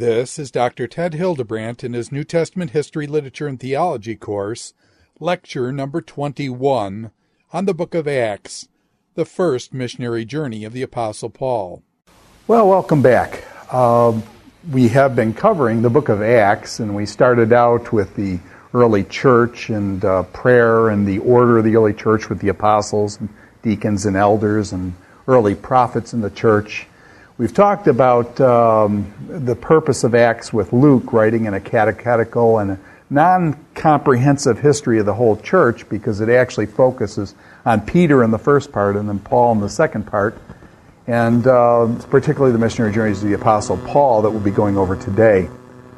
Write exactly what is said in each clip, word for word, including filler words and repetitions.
This is Doctor Ted Hildebrandt in his New Testament History, Literature, and Theology course, lecture number twenty-one, on the book of Acts, the first missionary journey of the Apostle Paul. Well, welcome back. Uh, we have been covering the book of Acts, and we started out with the early church and uh, prayer and the order of the early church with the apostles, and deacons, and elders, and early prophets in the church. We've talked about um, the purpose of Acts with Luke writing in a catechetical and a non-comprehensive history of the whole church, because it actually focuses on Peter in the first part and then Paul in the second part, and uh, particularly the missionary journeys of the Apostle Paul that we'll be going over today.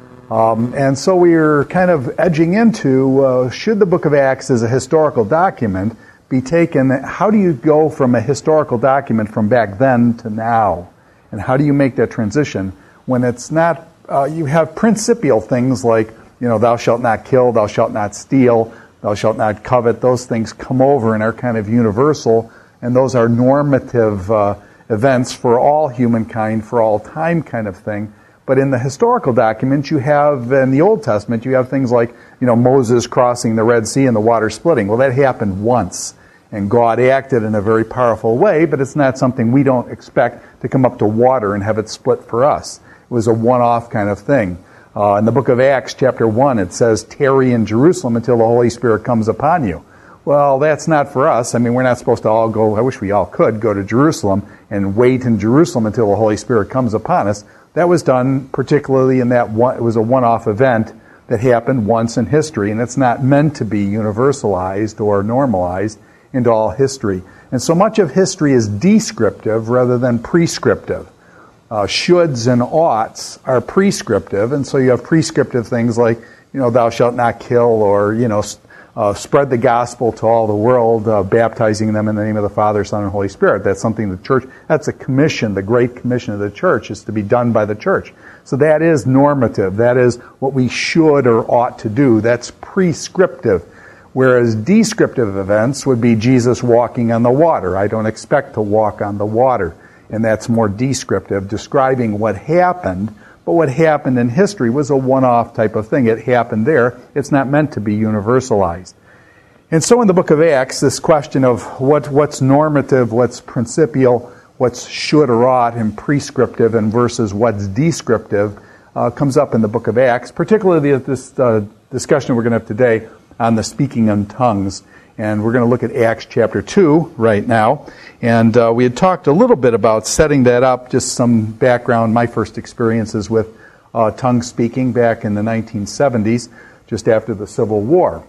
Um, and so we're kind of edging into, uh, should the book of Acts as a historical document be taken, how do you go from a historical document from back then to now? And how do you make that transition when it's not, uh, you have principial things like, you know, thou shalt not kill, thou shalt not steal, thou shalt not covet. Those things come over and are kind of universal, and those are normative uh, events for all humankind, for all time kind of thing. But in the historical documents, you have, in the Old Testament, you have things like, you know, Moses crossing the Red Sea and the water splitting. Well, that happened once. And God acted in a very powerful way, but it's not something we don't expect to come up to water and have it split for us. It was a one-off kind of thing. Uh, in the book of Acts, chapter one, it says, tarry in Jerusalem until the Holy Spirit comes upon you. Well, that's not for us. I mean, we're not supposed to all go, I wish we all could, go to Jerusalem and wait in Jerusalem until the Holy Spirit comes upon us. That was done particularly in that one, it was a one-off event that happened once in history, and it's not meant to be universalized or normalized into all history. And so much of history is descriptive rather than prescriptive. Uh, shoulds and oughts are prescriptive, and so you have prescriptive things like, you know, thou shalt not kill, or, you know, uh, spread the gospel to all the world, uh, baptizing them in the name of the Father, Son, and Holy Spirit. That's something the church, that's a commission, the great commission of the church is to be done by the church. So that is normative. That is what we should or ought to do. That's prescriptive. Whereas descriptive events would be Jesus walking on the water. I don't expect to walk on the water. And that's more descriptive, describing what happened. But what happened in history was a one-off type of thing. It happened there. It's not meant to be universalized. And so in the book of Acts, this question of what, what's normative, what's principial, what's should or ought, and prescriptive, and versus what's descriptive, uh, comes up in the book of Acts, particularly this uh, discussion we're going to have today on the speaking in tongues. And we're going to look at Acts chapter two right now. And uh, we had talked a little bit about setting that up, just some background, my first experiences with uh, tongue speaking back in the nineteen seventies, just after the Civil War.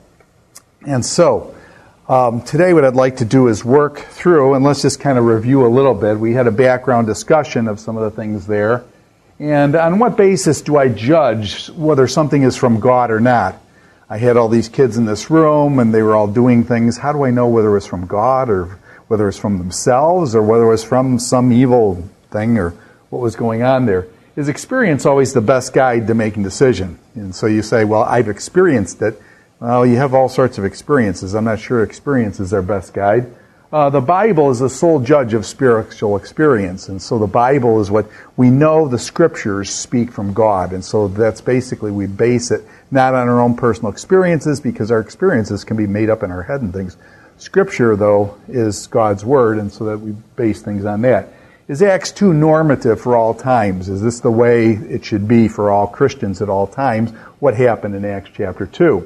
And so, um, today what I'd like to do is work through, and let's just kind of review a little bit. We had a background discussion of some of the things there. And on what basis do I judge whether something is from God or not? I had all these kids in this room, and they were all doing things. How do I know whether it was from God, or whether it was from themselves, or whether it was from some evil thing, or what was going on there? Is experience always the best guide to making a decision? And so you say, well, I've experienced it. Well, you have all sorts of experiences. I'm not sure experience is their best guide. Uh, the Bible is the sole judge of spiritual experience, and so the Bible is what we know the Scriptures speak from God, and so that's basically, we base it not on our own personal experiences, because our experiences can be made up in our head and things. Scripture, though, is God's Word, and so that we base things on that. Is Acts two normative for all times? Is this the way it should be for all Christians at all times? What happened in Acts chapter two?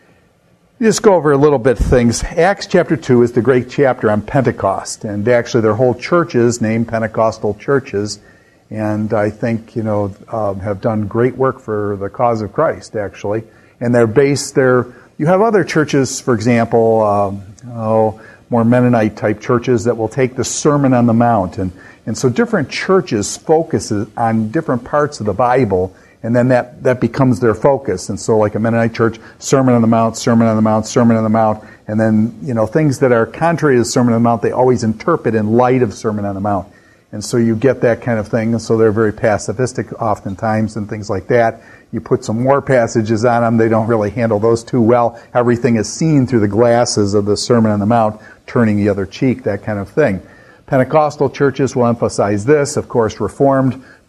Just go over a little bit of things. Acts chapter two is the great chapter on Pentecost, and actually their whole churches named Pentecostal churches, and I think, you know, um, have done great work for the cause of Christ, actually. And they're based there. You have other churches, for example, um, oh, more Mennonite-type churches that will take the Sermon on the Mount, and, and so different churches focus on different parts of the Bible, and then that, that becomes their focus. And so like a Mennonite church, Sermon on the Mount, Sermon on the Mount, Sermon on the Mount, and then, you know, things that are contrary to the Sermon on the Mount, they always interpret in light of Sermon on the Mount. And so you get that kind of thing, and so they're very pacifistic oftentimes and things like that. You put some more passages on them, they don't really handle those too well. Everything is seen through the glasses of the Sermon on the Mount, turning the other cheek, that kind of thing. Pentecostal churches will emphasize this. Of course, Reformed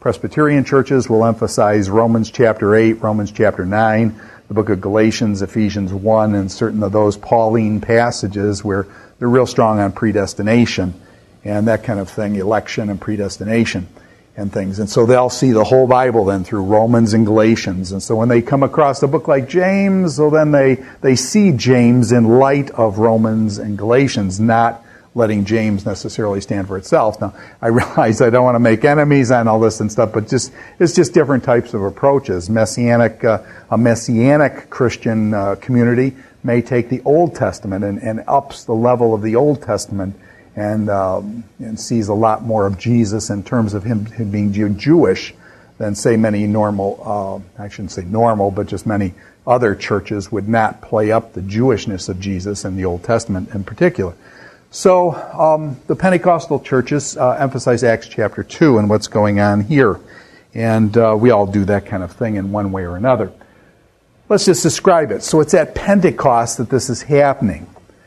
Presbyterian churches will emphasize Romans chapter eight, Romans chapter nine, the book of Galatians, Ephesians one, and certain of those Pauline passages where they're real strong on predestination and that kind of thing, election and predestination and things. And so they'll see the whole Bible then through Romans and Galatians. And so when they come across a book like James, well then they, they see James in light of Romans and Galatians, not letting James necessarily stand for itself. Now, I realize I don't want to make enemies on all this and stuff, but just it's just different types of approaches. Messianic, uh, a Messianic Christian uh, community may take the Old Testament and, and ups the level of the Old Testament and um, and sees a lot more of Jesus in terms of him, him being Jew- Jewish than, say, many normal, uh, I shouldn't say normal, but just many other churches would not play up the Jewishness of Jesus in the Old Testament in particular. So um, the Pentecostal churches uh, emphasize Acts chapter two and what's going on here. And uh, we all do that kind of thing in one way or another. Let's just describe it. So it's at Pentecost that this is happening.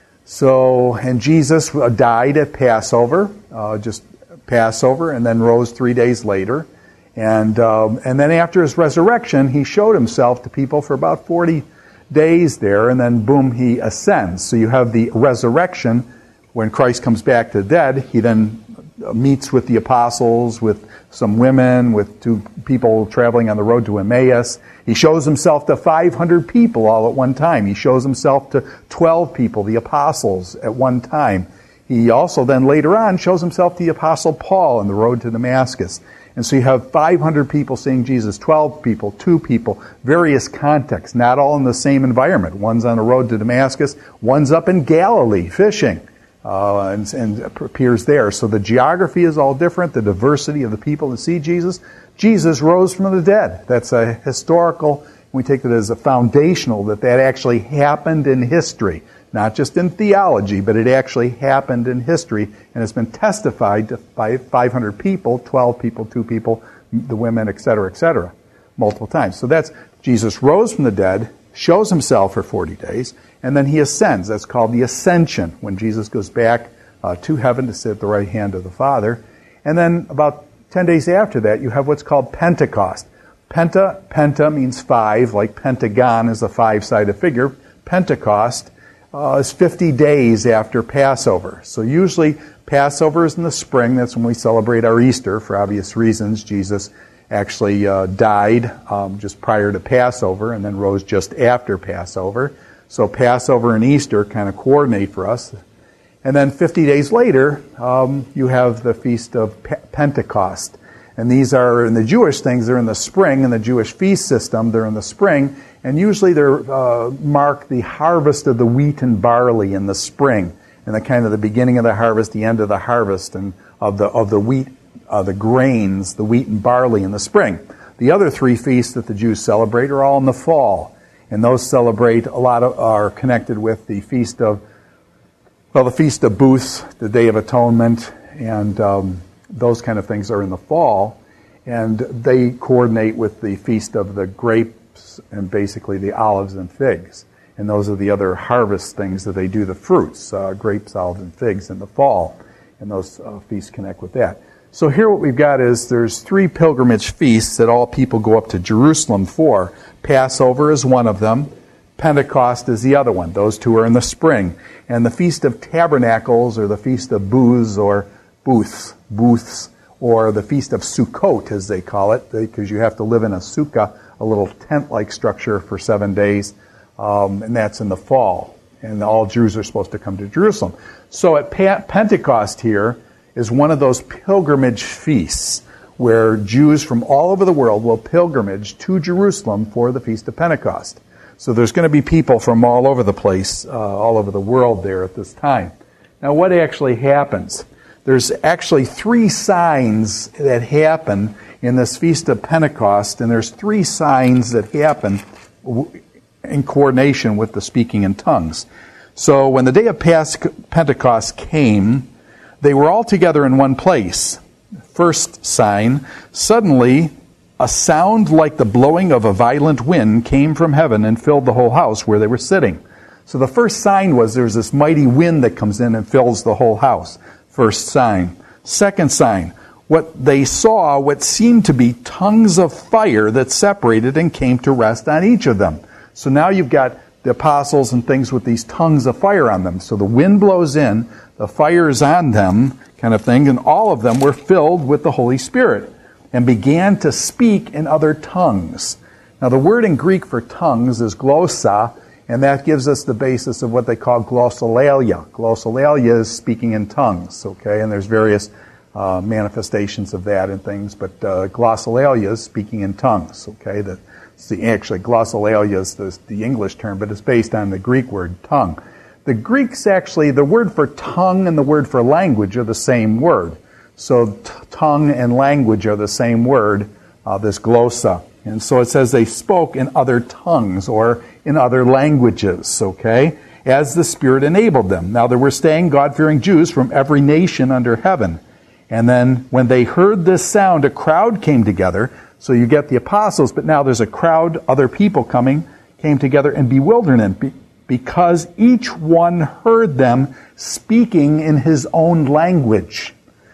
So, and Jesus died at Passover, uh, just Passover, and then rose three days later. And um, and then after his resurrection, he showed himself to people for about forty days there, and then boom, he ascends. So you have the resurrection. When Christ comes back to the dead, he then meets with the apostles, with some women, with two people traveling on the road to Emmaus. He shows himself to five hundred people all at one time. He shows himself to twelve people, the apostles, at one time. He also then later on shows himself to the apostle Paul on the road to Damascus. And so you have five hundred people seeing Jesus, twelve people, two people, various contexts, not all in the same environment. One's on the road to Damascus, one's up in Galilee fishing. Uh, and, and appears there. So the geography is all different, the diversity of the people that see Jesus. Jesus rose from the dead. That's a historical, we take it as a foundational, that that actually happened in history. Not just in theology, but it actually happened in history, and it's been testified to by five hundred people, twelve people, two people, the women, et cetera, et cetera, multiple times. So that's, Jesus rose from the dead, shows himself for forty days, and then he ascends. That's called the ascension, when Jesus goes back uh, to heaven to sit at the right hand of the Father. And then about ten days after that, you have what's called Pentecost. Penta, penta means five, like pentagon is a five-sided figure. Pentecost uh, is fifty days after Passover. So usually Passover is in the spring. That's when we celebrate our Easter for obvious reasons. Jesus actually uh, died um, just prior to Passover and then rose just after Passover. So Passover and Easter kind of coordinate for us. And then fifty days later, um, you have the Feast of Pe- Pentecost. And these are, in the Jewish things, they're in the spring. In the Jewish feast system, they're in the spring. And usually they uh, mark the harvest of the wheat and barley in the spring. And the kind of the beginning of the harvest, the end of the harvest, and of the of the wheat, uh, the grains, the wheat and barley in the spring. The other three feasts that the Jews celebrate are all in the fall. And those celebrate, a lot of, are connected with the Feast of, well, the Feast of Booths, the Day of Atonement, and um, those kind of things are in the fall. And they coordinate with the Feast of the Grapes and basically the olives and figs. And those are the other harvest things that they do, the fruits, uh, grapes, olives, and figs in the fall. And those uh, feasts connect with that. So here what we've got is there's three pilgrimage feasts that all people go up to Jerusalem for. Passover is one of them. Pentecost is the other one. Those two are in the spring. And the Feast of Tabernacles, or the Feast of Booths, or Booths, Booths, or the Feast of Sukkot, as they call it, because you have to live in a sukkah, a little tent-like structure for seven days, um, and that's in the fall. And all Jews are supposed to come to Jerusalem. So at pa- Pentecost here is one of those pilgrimage feasts where Jews from all over the world will pilgrimage to Jerusalem for the Feast of Pentecost. So there's going to be people from all over the place, uh, all over the world there at this time. Now what actually happens? There's actually three signs that happen in this Feast of Pentecost, and there's three signs that happen in coordination with the speaking in tongues. So when the day of Pentecost came, they were all together in one place. First sign, suddenly a sound like the blowing of a violent wind came from heaven and filled the whole house where they were sitting. So the first sign was there's this mighty wind that comes in and fills the whole house. First sign. Second sign, what they saw what seemed to be tongues of fire that separated and came to rest on each of them. So now you've got the apostles and things with these tongues of fire on them. So the wind blows in, the fire is on them, kind of thing, and all of them were filled with the Holy Spirit and began to speak in other tongues. Now the word in Greek for tongues is glossa, and that gives us the basis of what they call glossolalia. Glossolalia is speaking in tongues, okay? And there's various uh, manifestations of that and things, but uh, glossolalia is speaking in tongues, okay? The, the, actually, glossolalia is the, the English term, but it's based on the Greek word tongue. The Greeks actually, the word for tongue and the word for language are the same word. So t- tongue and language are the same word, uh, this glossa. And so it says they spoke in other tongues or in other languages, okay, as the Spirit enabled them. Now there were staying God-fearing Jews from every nation under heaven. And then when they heard this sound, a crowd came together. So you get the apostles, but now there's a crowd, other people coming, came together in bewilderment because each one heard them speaking in his own language.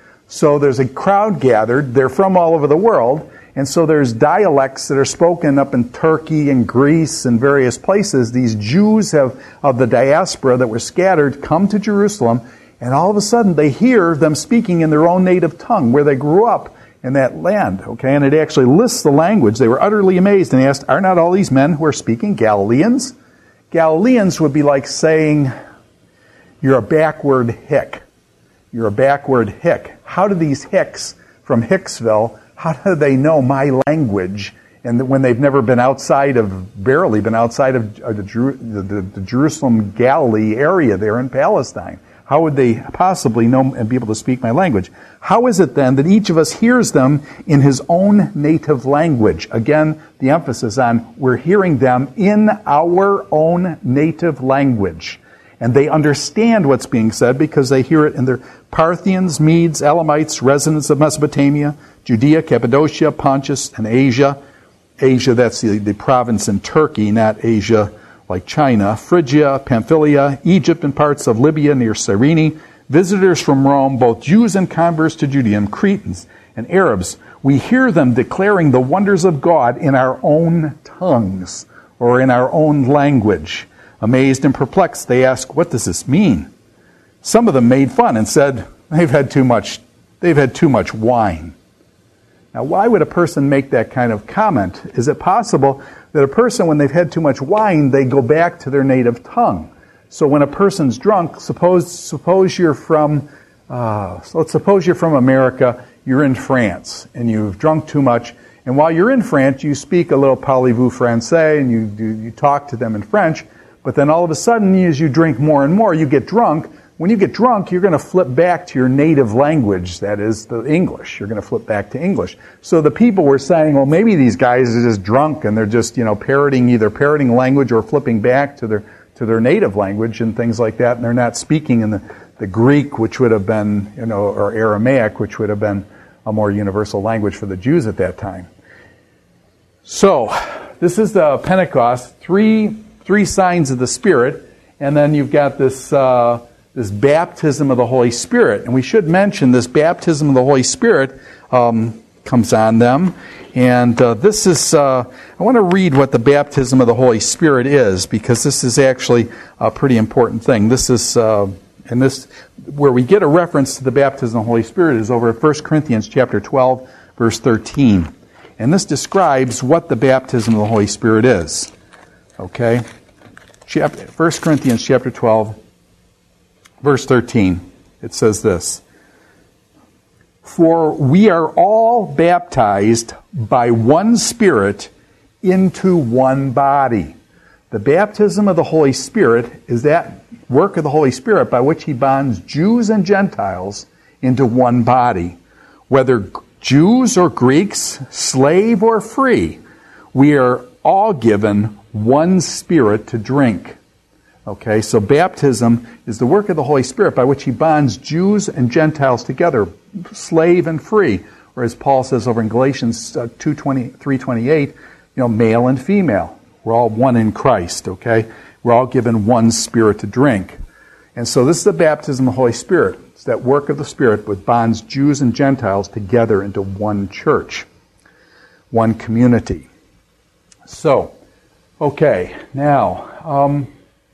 So there's a crowd gathered. They're from all over the world. And so there's dialects that are spoken up in Turkey and Greece and various places. These Jews have of the diaspora that were scattered come to Jerusalem, and all of a sudden they hear them speaking in their own native tongue where they grew up in that land. Okay, and it actually lists the language. They were utterly amazed and asked, "Are not all these men who are speaking Galileans?" Galileans would be like saying, "You're a backward hick. You're a backward hick." How do these hicks from Hicksville, how do they know my language? And when they've never been outside of, barely been outside of the, Jeru- the, the, the Jerusalem, Galilee area there in Palestine. How would they possibly know and be able to speak my language? How is it then that each of us hears them in his own native language? Again, the emphasis on we're hearing them in our own native language. And they understand what's being said because they hear it in their Parthians, Medes, Elamites, residents of Mesopotamia, Judea, Cappadocia, Pontus, and Asia. Asia, that's the, the province in Turkey, not Asia like China. Phrygia, Pamphylia, Egypt, and parts of Libya near Cyrene. Visitors from Rome, both Jews and converts to Judaism, Cretans and Arabs. We hear them declaring the wonders of God in our own tongues or in our own language. Amazed and perplexed, they ask, "What does this mean?" Some of them made fun and said, they've had too much, they've had too much wine. Now, why would a person make that kind of comment? Is it possible that a person, when they've had too much wine, they go back to their native tongue? So when a person's drunk, suppose suppose you're from, uh, so let's suppose you're from America, you're in France, and you've drunk too much, and while you're in France, you speak a little parlez-vous français, and you, you, you talk to them in French, but then all of a sudden, as you drink more and more, you get drunk. When you get drunk, you're going to flip back to your native language, that is, the English. You're going to flip back to English. So the people were saying, well, maybe these guys are just drunk and they're just, you know, parroting, either parroting language or flipping back to their to their native language and things like that, and they're not speaking in the, the Greek, which would have been, you know, or Aramaic, which would have been a more universal language for the Jews at that time. So, this is the Pentecost, three three signs of the Spirit, and then you've got this uh, this baptism of the Holy Spirit. And we should mention this baptism of the Holy Spirit um, comes on them. And uh, this is, uh, I want to read what the baptism of the Holy Spirit is, because this is actually a pretty important thing. This is, uh, and this, where we get a reference to the baptism of the Holy Spirit is over at First Corinthians chapter twelve, verse thirteen. And this describes what the baptism of the Holy Spirit is. Okay? Chapter, First Corinthians chapter twelve, verse thirteen. It says this: "For we are all baptized by one Spirit into one body." The baptism of the Holy Spirit is that work of the Holy Spirit by which He bonds Jews and Gentiles into one body. Whether Jews or Greeks, slave or free, we are all given one Spirit to drink. Okay, so baptism is the work of the Holy Spirit by which He bonds Jews and Gentiles together, slave and free. Or as Paul says over in Galatians two twenty-three twenty-eight, you know, male and female. We're all one in Christ, okay? We're all given one Spirit to drink. And so this is the baptism of the Holy Spirit. It's that work of the Spirit which bonds Jews and Gentiles together into one church, one community. So, okay, now, um,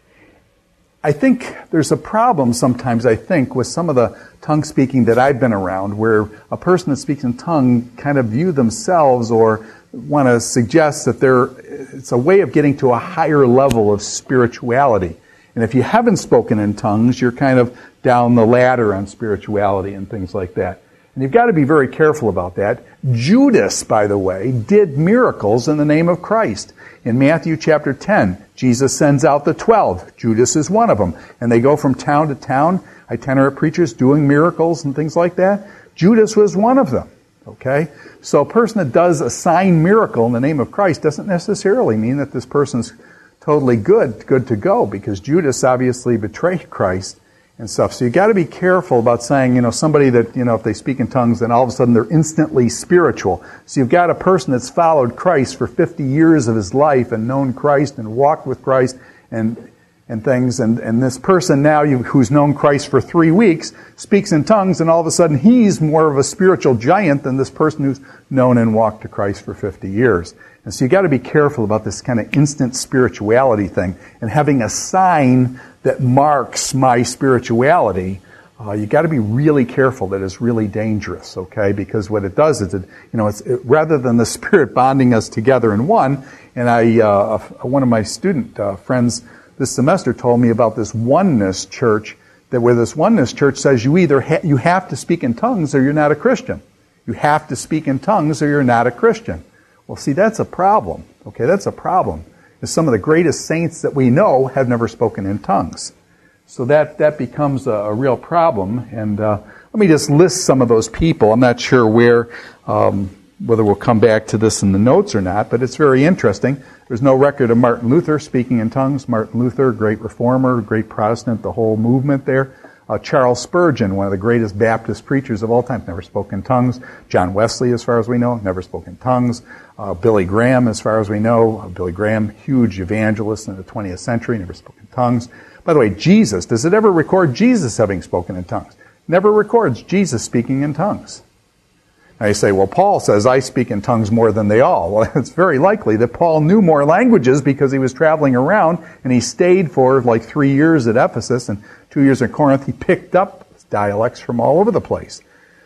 I think there's a problem sometimes, I think, with some of the tongue speaking that I've been around, where a person that speaks in tongue kind of view themselves or want to suggest that they're, it's a way of getting to a higher level of spirituality. And if you haven't spoken in tongues, you're kind of down the ladder on spirituality and things like that. And you've got to be very careful about that. Judas, by the way, did miracles in the name of Christ. In Matthew chapter ten, Jesus sends out the twelve. Judas is one of them. And they go from town to town, itinerant preachers doing miracles and things like that. Judas was one of them. Okay? So a person that does a sign miracle in the name of Christ doesn't necessarily mean that this person's totally good, good to go, because Judas obviously betrayed Christ and stuff. So you got to be careful about saying, you know, somebody that, you know, if they speak in tongues, then all of a sudden they're instantly spiritual. So you've got a person that's followed Christ for fifty years of his life and known Christ and walked with Christ and and things, and, and this person now you, who's known Christ for three weeks speaks in tongues, and all of a sudden he's more of a spiritual giant than this person who's known and walked to Christ for fifty years. And so you got to be careful about this kind of instant spirituality thing, and having a sign that marks my spirituality. Uh, you got to be really careful. That is really dangerous, okay? Because what it does is, it, you know, it's it, rather than the Spirit bonding us together in one. And I, uh, one of my student uh, friends this semester told me about this oneness church, that where this oneness church says you either ha- you have to speak in tongues or you're not a Christian. You have to speak in tongues or you're not a Christian. Well, see, that's a problem. Okay, that's a problem. Because some of the greatest saints that we know have never spoken in tongues. So that, that becomes a, a real problem. And uh, let me just list some of those people. I'm not sure where, um, whether we'll come back to this in the notes or not, but it's very interesting. There's no record of Martin Luther speaking in tongues. Martin Luther, great reformer, great Protestant, the whole movement there. Uh, Charles Spurgeon, one of the greatest Baptist preachers of all time, never spoke in tongues. John Wesley, as far as we know, never spoke in tongues. Uh, Billy Graham, as far as we know, uh, Billy Graham, huge evangelist in the twentieth century, never spoke in tongues. By the way, Jesus, does it ever record Jesus having spoken in tongues? Never records Jesus speaking in tongues. Now you say, well, Paul says, I speak in tongues more than they all. Well, it's very likely that Paul knew more languages because he was traveling around, and he stayed for like three years at Ephesus and two years at Corinth. He picked up dialects from all over the place.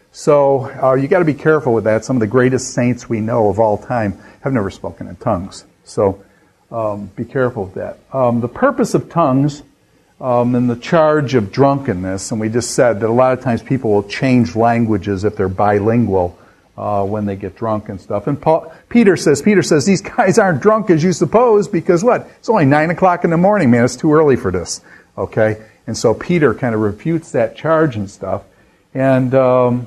So uh, you got to be careful with that. Some of the greatest saints we know of all time have never spoken in tongues. So um, be careful with that. Um, the purpose of tongues um, and the charge of drunkenness, and we just said that a lot of times people will change languages if they're bilingual uh, when they get drunk and stuff. And Paul, Peter says, Peter says, these guys aren't drunk as you suppose, because what? It's only nine o'clock in the morning, man. It's too early for this. Okay? And so Peter kind of refutes that charge and stuff. And um,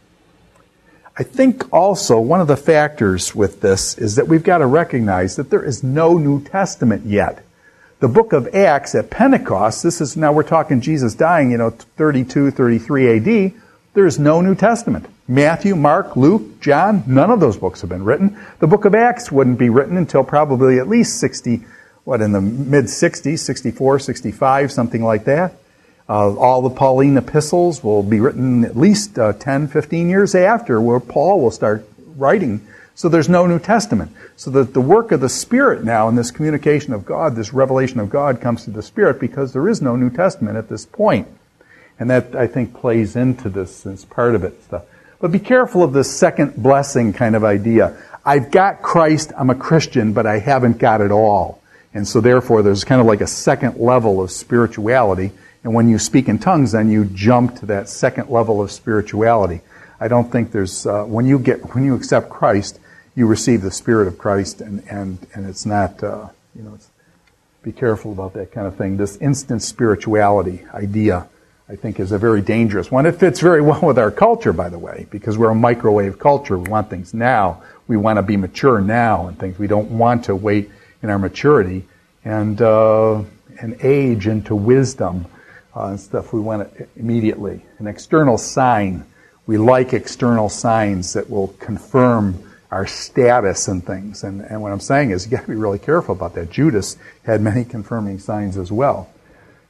I think also one of the factors with this is that we've got to recognize that there is no New Testament yet. The book of Acts at Pentecost, this is, now we're talking Jesus dying, you know, thirty-two, thirty-three A D, there is no New Testament. Matthew, Mark, Luke, John, none of those books have been written. The book of Acts wouldn't be written until probably at least sixty, what, in the mid-sixties, sixty-four, sixty-five, something like that. Uh, all the Pauline epistles will be written at least uh, ten, fifteen years after, where Paul will start writing. So there's no New Testament. So the, the work of the Spirit now in this communication of God, this revelation of God, comes through the Spirit because there is no New Testament at this point. And that, I think, plays into this as part of it. Stuff. But be careful of this second blessing kind of idea. I've got Christ, I'm a Christian, but I haven't got it all. And so therefore there's kind of like a second level of spirituality. And when you speak in tongues, then you jump to that second level of spirituality. I don't think there's, uh, when you get, when you accept Christ, you receive the Spirit of Christ, and, and, and it's not, uh, you know, it's, be careful about that kind of thing. This instant spirituality idea, I think, is a very dangerous one. It fits very well with our culture, by the way, because we're a microwave culture. We want things now. We want to be mature now and things. We don't want to wait in our maturity and, uh, and age into wisdom. Uh, and stuff we want it immediately. An external sign. We like external signs that will confirm our status and things. And, and what I'm saying is you got to be really careful about that. Judas had many confirming signs as well.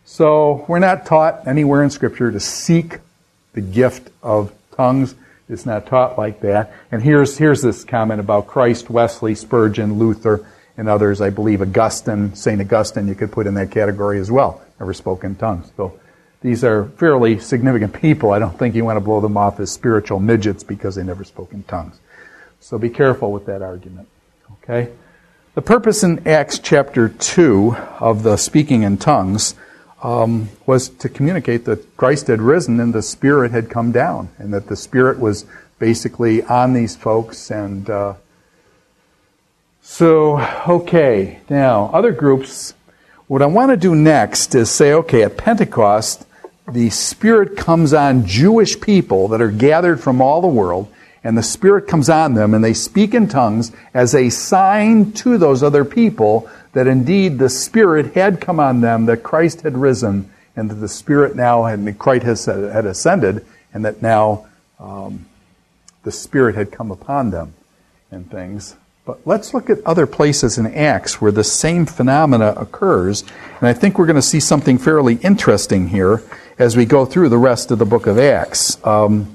So we're not taught anywhere in Scripture to seek the gift of tongues. It's not taught like that. And here's here's this comment about Christ, Wesley, Spurgeon, Luther, and others. I believe Augustine, Saint Augustine, you could put in that category as well. Never spoke in tongues. So these are fairly significant people. I don't think you want to blow them off as spiritual midgets because they never spoke in tongues. So be careful with that argument. Okay? The purpose in Acts chapter two of the speaking in tongues um, was to communicate that Christ had risen and the Spirit had come down, and that the Spirit was basically on these folks. And uh, so, okay, now, other groups, what I want to do next is say, okay, at Pentecost, the Spirit comes on Jewish people that are gathered from all the world, and the Spirit comes on them, and they speak in tongues as a sign to those other people that indeed the Spirit had come on them, that Christ had risen, and that the Spirit now had, Christ had ascended, and that now um, the Spirit had come upon them and things. But let's look at other places in Acts where the same phenomena occurs, and I think we're going to see something fairly interesting here as we go through the rest of the book of Acts. Um,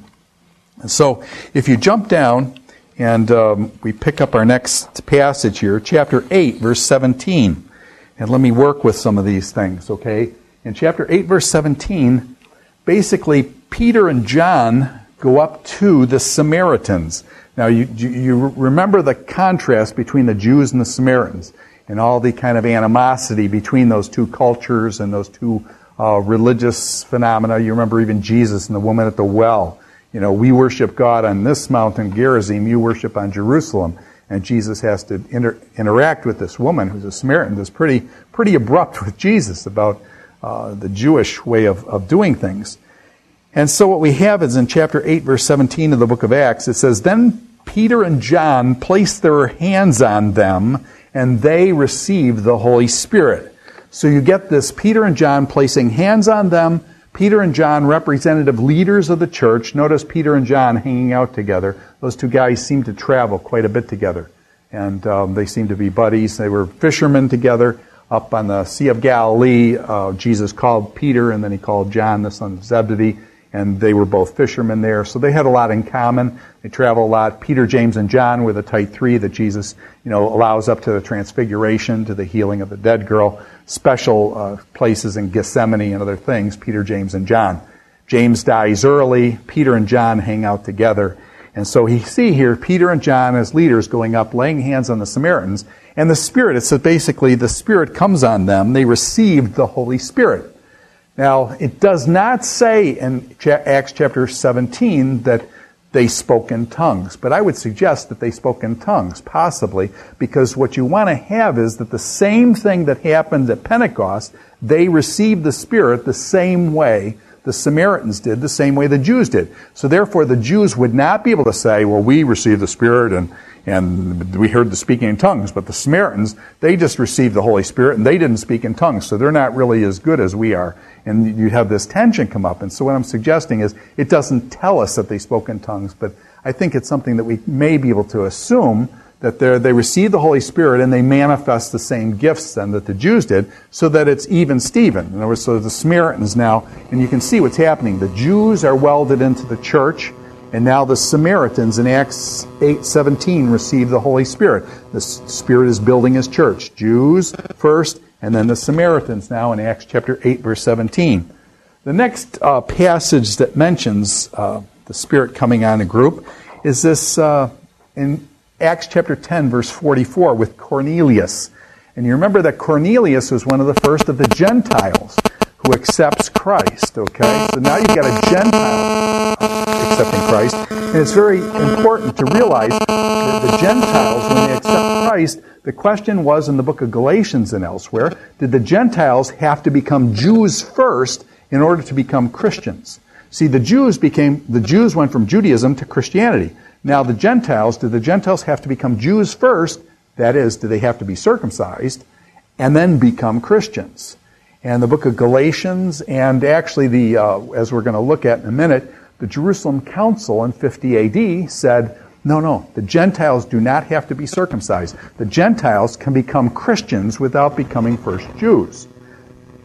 So if you jump down and um, we pick up our next passage here, chapter eight, verse seventeen. And let me work with some of these things, okay? In chapter eight, verse seventeen, basically Peter and John go up to the Samaritans. Now you, you remember the contrast between the Jews and the Samaritans and all the kind of animosity between those two cultures and those two uh, religious phenomena. You remember even Jesus and the woman at the well. You know, we worship God on this mountain, Gerizim, you worship on Jerusalem. And Jesus has to inter- interact with this woman who's a Samaritan, that's pretty pretty abrupt with Jesus about uh, the Jewish way of, of doing things. And so what we have is in chapter eight, verse seventeen of the book of Acts, it says, "Then Peter and John placed their hands on them, and they received the Holy Spirit." So you get this, Peter and John placing hands on them, Peter and John, representative leaders of the church. Notice Peter and John hanging out together. Those two guys seem to travel quite a bit together. And um, they seem to be buddies. They were fishermen together up on the Sea of Galilee. Uh, Jesus called Peter, and then he called John, the son of Zebedee. And they were both fishermen there. So they had a lot in common. They traveled a lot. Peter, James, and John were the tight three that Jesus, you know, allows up to the transfiguration, to the healing of the dead girl. Special uh, places in Gethsemane and other things, Peter, James, and John. James dies early. Peter and John hang out together. And so you see here Peter and John as leaders going up, laying hands on the Samaritans. And the Spirit, it says basically the Spirit comes on them. They received the Holy Spirit. Now, it does not say in Acts chapter seventeen that they spoke in tongues, but I would suggest that they spoke in tongues, possibly, because what you want to have is that the same thing that happened at Pentecost, they received the Spirit the same way the Samaritans did, the same way the Jews did. So therefore, the Jews would not be able to say, well, we received the Spirit and and we heard the speaking in tongues, but the Samaritans, they just received the Holy Spirit and they didn't speak in tongues, so they're not really as good as we are. And you have this tension come up. And so what I'm suggesting is it doesn't tell us that they spoke in tongues, but I think it's something that we may be able to assume that they receive the Holy Spirit and they manifest the same gifts then that the Jews did, so that it's even Stephen. In other words, so the Samaritans now, and you can see what's happening. The Jews are welded into the church, and now the Samaritans in Acts eight seventeen receive the Holy Spirit. The Spirit is building His church. Jews first, and then the Samaritans now in Acts chapter eight, verse seventeen. The next uh, passage that mentions uh, the Spirit coming on a group is this uh, in Acts chapter ten, verse forty-four, with Cornelius. And you remember that Cornelius was one of the first of the Gentiles who accepts Christ, okay? So now you've got a Gentile accepting Christ. And it's very important to realize that the Gentiles, when they accept Christ, the question was in the book of Galatians and elsewhere, did the Gentiles have to become Jews first in order to become Christians? See, the Jews became, the Jews went from Judaism to Christianity. Now the Gentiles, did the Gentiles have to become Jews first? That is, do they have to be circumcised and then become Christians? And the book of Galatians, and actually the, uh, as we're going to look at in a minute, the Jerusalem Council in fifty A D said, no, no, the Gentiles do not have to be circumcised. The Gentiles can become Christians without becoming first Jews.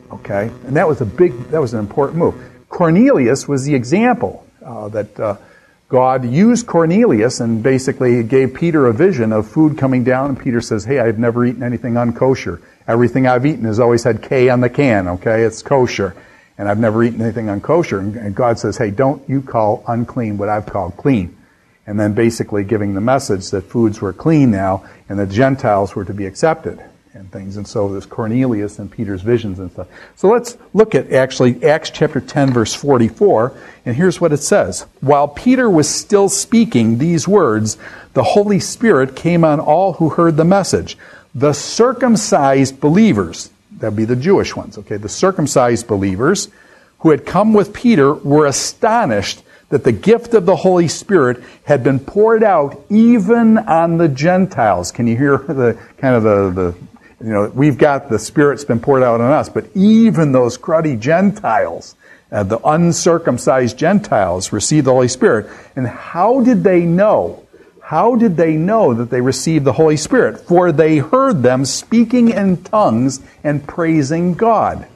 Okay? And that was a big, that was an important move. Cornelius was the example uh, that uh, God used Cornelius and basically gave Peter a vision of food coming down. And Peter says, hey, I've never eaten anything unkosher. Everything I've eaten has always had K on the can, okay? It's kosher. And I've never eaten anything unkosher. And God says, hey, don't you call unclean what I've called clean. And then basically giving the message that foods were clean now and the Gentiles were to be accepted and things. And so there's Cornelius and Peter's visions and stuff. So let's look at actually Acts chapter ten, verse forty-four. And here's what it says. While Peter was still speaking these words, the Holy Spirit came on all who heard the message. The circumcised believers, that would be the Jewish ones, okay, the circumcised believers who had come with Peter were astonished that the gift of the Holy Spirit had been poured out even on the Gentiles. Can you hear the kind of the, the you know, we've got the Spirit's been poured out on us, but even those cruddy Gentiles, uh, the uncircumcised Gentiles received the Holy Spirit. And how did they know? How did they know that they received the Holy Spirit? For they heard them speaking in tongues and praising God.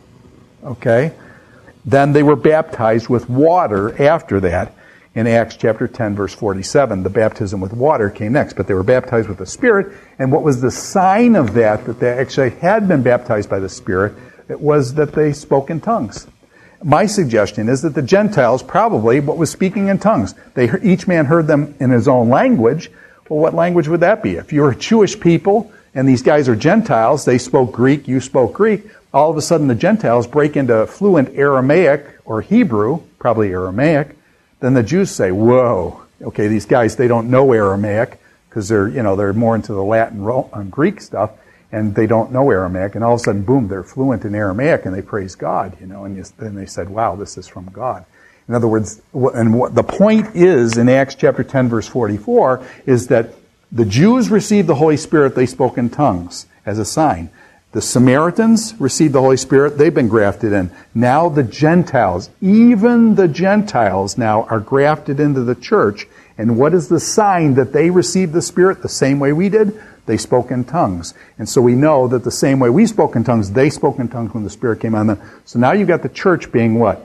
Okay? Then they were baptized with water after that. In Acts chapter ten, verse forty-seven, the baptism with water came next. But they were baptized with the Spirit. And what was the sign of that, that they actually had been baptized by the Spirit? It was that they spoke in tongues. My suggestion is that the Gentiles probably what was speaking in tongues. They each man heard them in his own language. Well, what language would that be? If you were Jewish people and these guys are Gentiles, they spoke Greek, you spoke Greek. All of a sudden the Gentiles break into fluent Aramaic or Hebrew, probably Aramaic. Then the Jews say, "Whoa, okay, these guys they don't know Aramaic because they're you know they're more into the Latin and Greek stuff." And they don't know Aramaic, and all of a sudden, boom, they're fluent in Aramaic, and they praise God, you know, and then they said, wow, this is from God. In other words, and what the point is in Acts chapter ten, verse forty-four, is that the Jews received the Holy Spirit, they spoke in tongues as a sign. The Samaritans received the Holy Spirit, they've been grafted in. Now the Gentiles, even the Gentiles now are grafted into the church, and what is the sign that they received the Spirit the same way we did? They spoke in tongues. And so we know that the same way we spoke in tongues, they spoke in tongues when the Spirit came on them. So now you've got the church being what?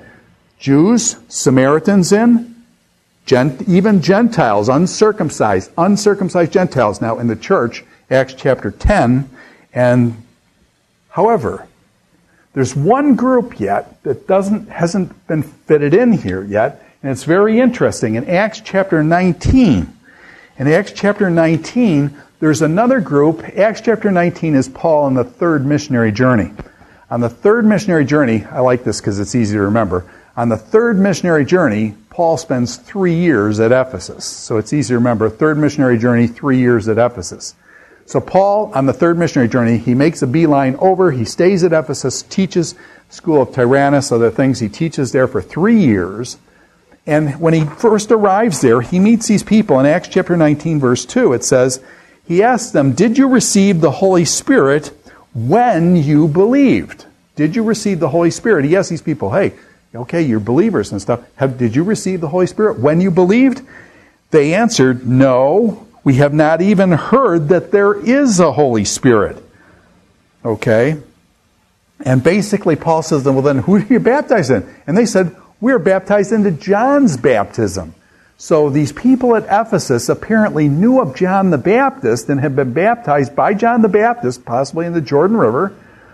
Jews, Samaritans in, Gent- even Gentiles, uncircumcised, uncircumcised Gentiles now in the church, Acts chapter ten. And however, there's one group yet that doesn't hasn't been fitted in here yet, and it's very interesting. In Acts chapter nineteen, in Acts chapter nineteen, there's another group. Acts chapter nineteen is Paul on the third missionary journey. On the third missionary journey, I like this because it's easy to remember. On the third missionary journey, Paul spends three years at Ephesus. So it's easy to remember. Third missionary journey, three years at Ephesus. So Paul, on the third missionary journey, he makes a beeline over. He stays at Ephesus, teaches school of Tyrannus, other things. He teaches there for three years. And when he first arrives there, he meets these people. In Acts chapter nineteen, verse two, it says, he asks them, did you receive the Holy Spirit when you believed? Did you receive the Holy Spirit? He asks these people, hey, okay, you're believers and stuff. Have, did you receive the Holy Spirit when you believed? They answered, no, we have not even heard that there is a Holy Spirit. Okay? And basically Paul says to them, well then, who do you baptize in? And they said, we're baptized into John's baptism. So these people at Ephesus apparently knew of John the Baptist and had been baptized by John the Baptist, possibly in the Jordan River.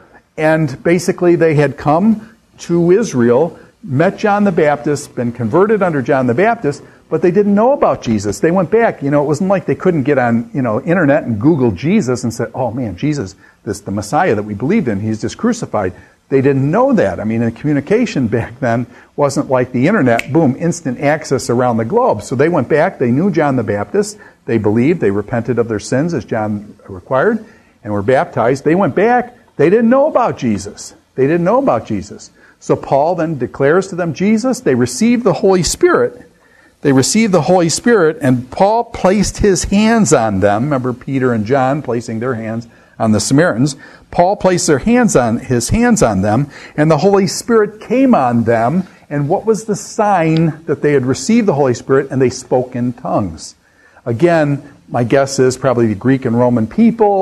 And basically they had come to Israel, met John the Baptist, been converted under John the Baptist, but they didn't know about Jesus. They went back. You know, it wasn't like they couldn't get on, you know, internet and Google Jesus and said, oh man, Jesus, this the Messiah that we believed in, he's just crucified. They didn't know that. I mean, the communication back then wasn't like the internet, boom, instant access around the globe. So they went back, they knew John the Baptist, they believed, they repented of their sins as John required, and were baptized. They went back, they didn't know about Jesus. They didn't know about Jesus. So Paul then declares to them Jesus, they received the Holy Spirit. They received the Holy Spirit, and Paul placed his hands on them. Remember Peter and John placing their hands on the Samaritans. Paul placed their hands on his hands on them, and the Holy Spirit came on them. And what was the sign that they had received the Holy Spirit? And they spoke in tongues. Again, my guess is probably the Greek and Roman people,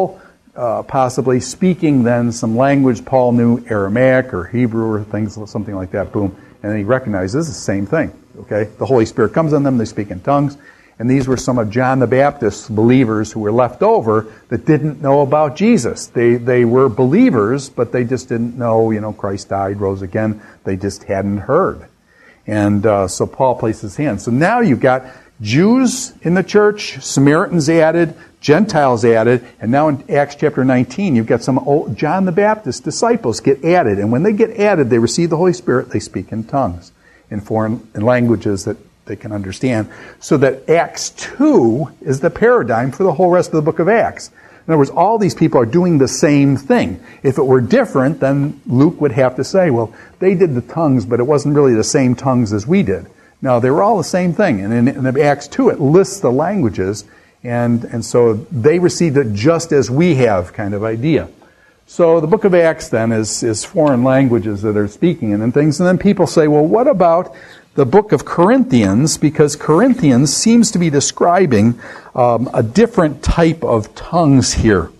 uh, possibly speaking then some language. Paul knew Aramaic or Hebrew or things, something like that, boom. And he recognized this is the same thing, okay? The Holy Spirit comes on them, they speak in tongues. And these were some of John the Baptist's believers who were left over that didn't know about Jesus. They they were believers, but they just didn't know, you know, Christ died, rose again. They just hadn't heard. And uh, so Paul placed his hand. So now you've got Jews in the church, Samaritans added, Gentiles added, and now in Acts chapter nineteen, you've got some old John the Baptist disciples get added. And when they get added, they receive the Holy Spirit, they speak in tongues, in foreign in languages that they can understand. So that Acts two is the paradigm for the whole rest of the book of Acts. In other words, all these people are doing the same thing. If it were different, then Luke would have to say, well, they did the tongues, but it wasn't really the same tongues as we did. No, they were all the same thing. And in, in Acts two, it lists the languages, and, and so they received it just as we have kind of idea. So the book of Acts then is, is foreign languages that are speaking and things. And then people say, well, what about the book of Corinthians? Because Corinthians seems to be describing um, a different type of tongues here.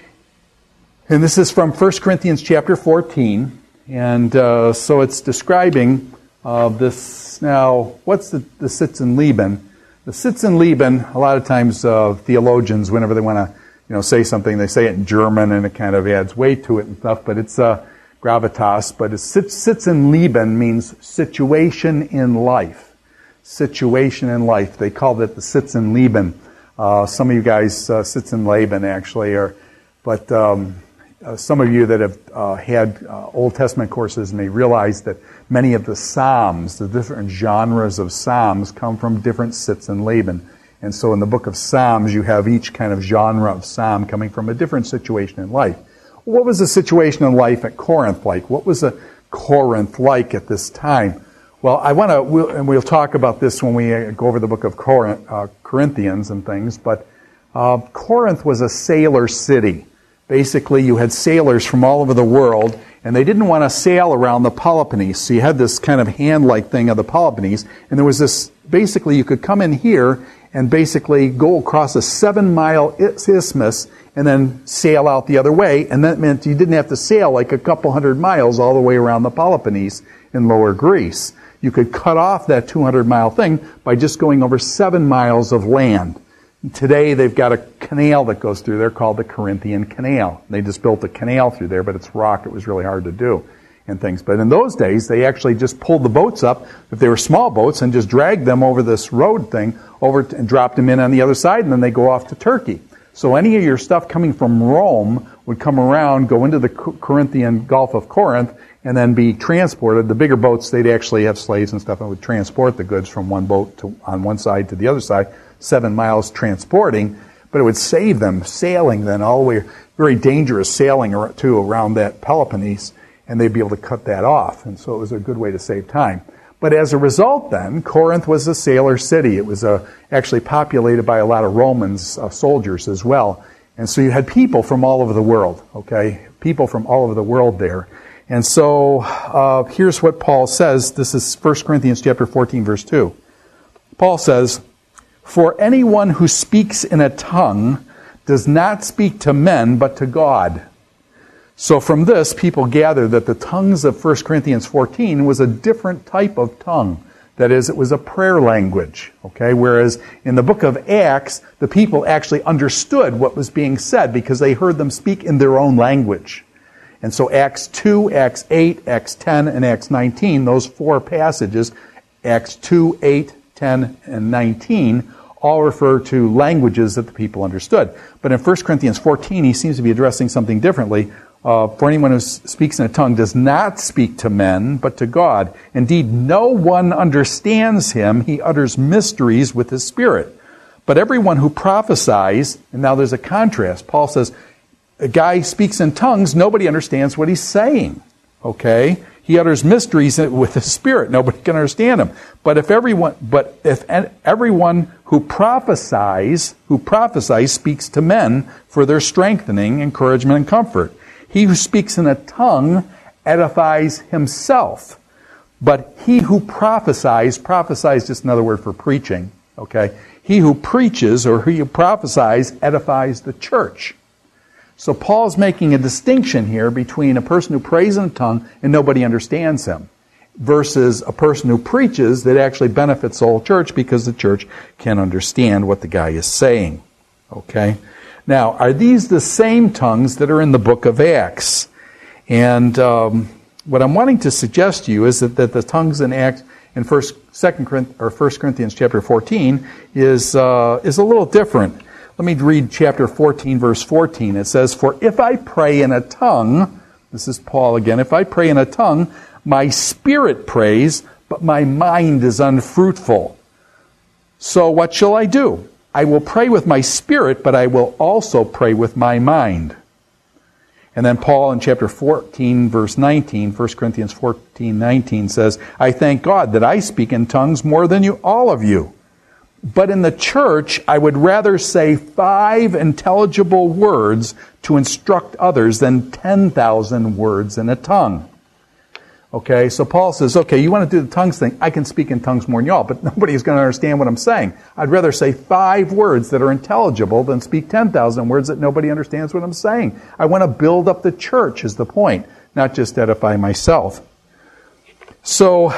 And this is from First Corinthians chapter fourteen. And uh, so it's describing uh, this. Now, what's the, the Sitz and Leben? The Sitz and Leben, a lot of times uh, theologians, whenever they want to you know, say something, they say it in German and it kind of adds weight to it and stuff, but it's uh, gravitas, but it's Sitz and Leben means situation in life. Situation in life. They called it the Sitz and Leben. Uh, some of you guys, uh, Sitz and Leben actually, are, but um, uh, some of you that have uh, had uh, Old Testament courses may realize that many of the Psalms, the different genres of Psalms, come from different Sitz and Leben. And so in the book of Psalms, you have each kind of genre of Psalm coming from a different situation in life. What was the situation in life at Corinth like? What was a Corinth like at this time? Well, I want to, we'll, and we'll talk about this when we go over the book of Corinth, uh, Corinthians and things, but uh, Corinth was a sailor city. Basically, you had sailors from all over the world, and they didn't want to sail around the Peloponnese. So you had this kind of hand-like thing of the Peloponnese, and there was this, basically you could come in here and basically go across a seven-mile isthmus and then sail out the other way. And that meant you didn't have to sail like a couple hundred miles all the way around the Peloponnese in Lower Greece. You could cut off that two hundred mile thing by just going over seven miles of land. Today they've got a canal that goes through there called the Corinthian Canal. They just built a canal through there, but it's rock. It was really hard to do. And things. But in those days, they actually just pulled the boats up, if they were small boats, and just dragged them over this road thing, over to, and dropped them in on the other side, and then they go off to Turkey. So any of your stuff coming from Rome would come around, go into the Corinthian Gulf of Corinth, and then be transported. The bigger boats, they'd actually have slaves and stuff, and would transport the goods from one boat to, on one side to the other side, seven miles transporting, but it would save them sailing then all the way, very dangerous sailing too around that Peloponnese. And they'd be able to cut that off. And so it was a good way to save time. But as a result then, Corinth was a sailor city. It was uh, actually populated by a lot of Romans, uh, soldiers as well. And so you had people from all over the world, okay? People from all over the world there. And so uh, here's what Paul says. This is First Corinthians chapter fourteen, verse two. Paul says, "For anyone who speaks in a tongue does not speak to men, but to God." So from this, people gather that the tongues of First Corinthians fourteen was a different type of tongue. That is, it was a prayer language. Okay, whereas in the book of Acts, the people actually understood what was being said because they heard them speak in their own language. And so Acts two, Acts eight, Acts ten, and Acts nineteen, those four passages, Acts two, eight, ten, and nineteen, all refer to languages that the people understood. But in First Corinthians fourteen, he seems to be addressing something differently. Uh, for anyone who speaks in a tongue does not speak to men, but to God. Indeed, no one understands him. He utters mysteries with his spirit. But everyone who prophesies, and now there's a contrast. Paul says, a guy speaks in tongues, nobody understands what he's saying. Okay? He utters mysteries with his spirit. Nobody can understand him. But if everyone, but if everyone who prophesies, who prophesies speaks to men for their strengthening, encouragement, and comfort. He who speaks in a tongue edifies himself. But he who prophesies, prophesies is just another word for preaching, okay? He who preaches or he who prophesies edifies the church. So Paul's making a distinction here between a person who prays in a tongue and nobody understands him, versus a person who preaches that actually benefits the whole church because the church can understand what the guy is saying. Okay? Now, are these the same tongues that are in the book of Acts? And um, what I'm wanting to suggest to you is that, that the tongues in Acts in First, Second Corinthians, or First Corinthians chapter fourteen is uh, is a little different. Let me read chapter fourteen, verse fourteen. It says, "For if I pray in a tongue," this is Paul again, "if I pray in a tongue, my spirit prays, but my mind is unfruitful. So what shall I do? I will pray with my spirit, but I will also pray with my mind." And then Paul in chapter fourteen, verse nineteen, First Corinthians fourteen, nineteen says, "I thank God that I speak in tongues more than you, all of you. But in the church, I would rather say five intelligible words to instruct others than ten thousand words in a tongue." Okay, so Paul says, okay, you want to do the tongues thing, I can speak in tongues more than y'all, but nobody is going to understand what I'm saying. I'd rather say five words that are intelligible than speak ten thousand words that nobody understands what I'm saying. I want to build up the church is the point, not just edify myself. So,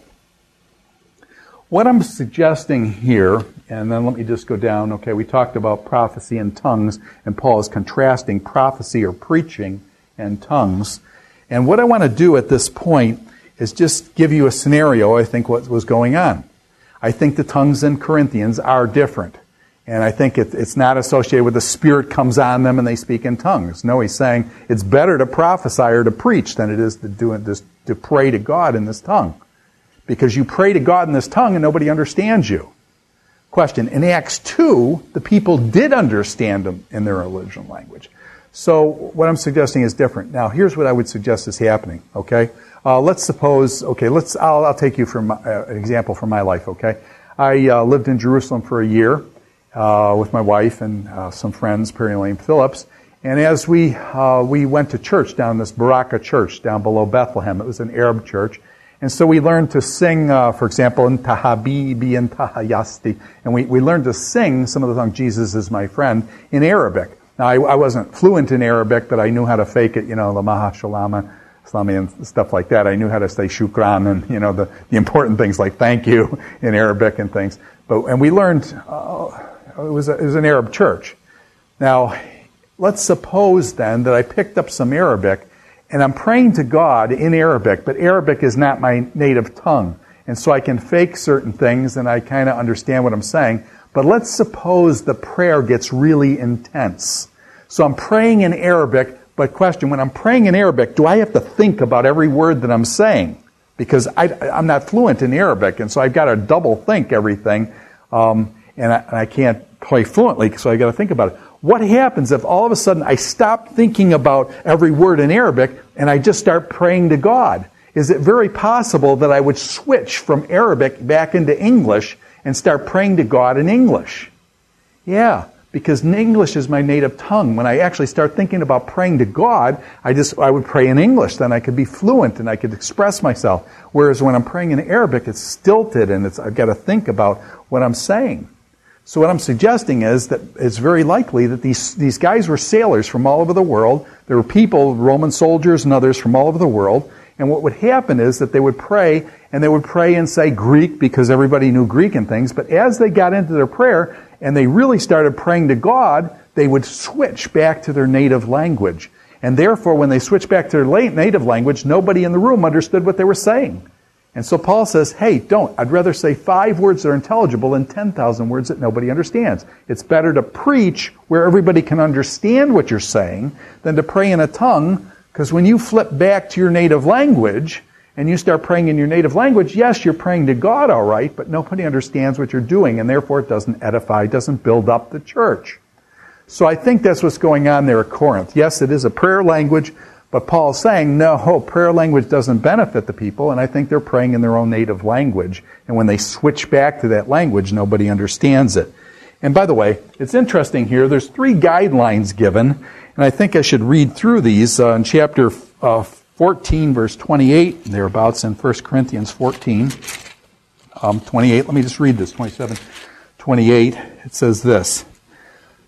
what I'm suggesting here, and then let me just go down, okay, we talked about prophecy and tongues, and Paul is contrasting prophecy or preaching and tongues. And what I want to do at this point is just give you a scenario, I think, what was going on. I think the tongues in Corinthians are different. And I think it, it's not associated with the Spirit comes on them and they speak in tongues. No, he's saying it's better to prophesy or to preach than it is to do this, to pray to God in this tongue. Because you pray to God in this tongue and nobody understands you. Question, in Acts two, the people did understand them in their original language. So what I'm suggesting is different. Now, here's what I would suggest is happening, okay? Uh, let's suppose, okay, let's, I'll, I'll take you from my, uh, an example from my life, okay? I uh, lived in Jerusalem for a year uh, with my wife and uh, some friends, Perry and Elaine Phillips. And as we uh, we went to church down this Baraka church down below Bethlehem, it was an Arab church. And so we learned to sing, uh, for example, in Tahabibi and Tahayasti. And we, we learned to sing some of the songs, Jesus is my friend, in Arabic. Now, I, I wasn't fluent in Arabic, but I knew how to fake it, you know, the Maha Shalama, Islami, and stuff like that. I knew how to say shukran and, you know, the, the important things like thank you in Arabic and things. But and we learned, uh, it, was a, it was an Arab church. Now, let's suppose then that I picked up some Arabic and I'm praying to God in Arabic, but Arabic is not my native tongue. And so I can fake certain things and I kind of understand what I'm saying. But let's suppose the prayer gets really intense. So I'm praying in Arabic, but question, when I'm praying in Arabic, do I have to think about every word that I'm saying? Because I, I'm not fluent in Arabic, and so I've got to double think everything, um, and, I, and I can't pray fluently, so I've got to think about it. What happens if all of a sudden I stop thinking about every word in Arabic and I just start praying to God? Is it very possible that I would switch from Arabic back into English and start praying to God in English? Yeah, because English is my native tongue. When I actually start thinking about praying to God, I just I would pray in English. Then I could be fluent and I could express myself. Whereas when I'm praying in Arabic, it's stilted and it's I've got to think about what I'm saying. So what I'm suggesting is that it's very likely that these these guys were sailors from all over the world. There were people, Roman soldiers and others from all over the world. And what would happen is that they would pray, and they would pray and say Greek because everybody knew Greek and things. But as they got into their prayer and they really started praying to God, they would switch back to their native language. And therefore, when they switched back to their native language, nobody in the room understood what they were saying. And so Paul says, hey, don't. I'd rather say five words that are intelligible than ten thousand words that nobody understands. It's better to preach where everybody can understand what you're saying than to pray in a tongue. Because when you flip back to your native language and you start praying in your native language, yes, you're praying to God, all right, but nobody understands what you're doing, and therefore it doesn't edify, doesn't build up the church. So I think that's what's going on there at Corinth. Yes, it is a prayer language, but Paul's saying, no, prayer language doesn't benefit the people, and I think they're praying in their own native language. And when they switch back to that language, nobody understands it. And by the way, it's interesting here, there's three guidelines given, and I think I should read through these uh, in chapter uh, fourteen, verse twenty-eight, thereabouts in First Corinthians fourteen, um, twenty-eight. Let me just read this, twenty-seven, twenty-eight. It says this.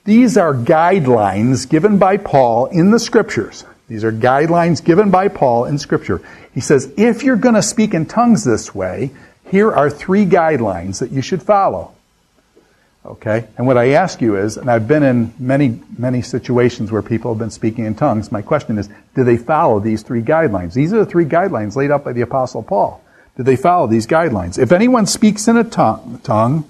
These are guidelines given by Paul in the Scriptures. These are guidelines given by Paul in Scripture. He says, if you're going to speak in tongues this way, here are three guidelines that you should follow. Okay? And what I ask you is, and I've been in many, many situations where people have been speaking in tongues, my question is, do they follow these three guidelines? These are the three guidelines laid out by the Apostle Paul. Do they follow these guidelines? If anyone speaks in a tongue, tongue,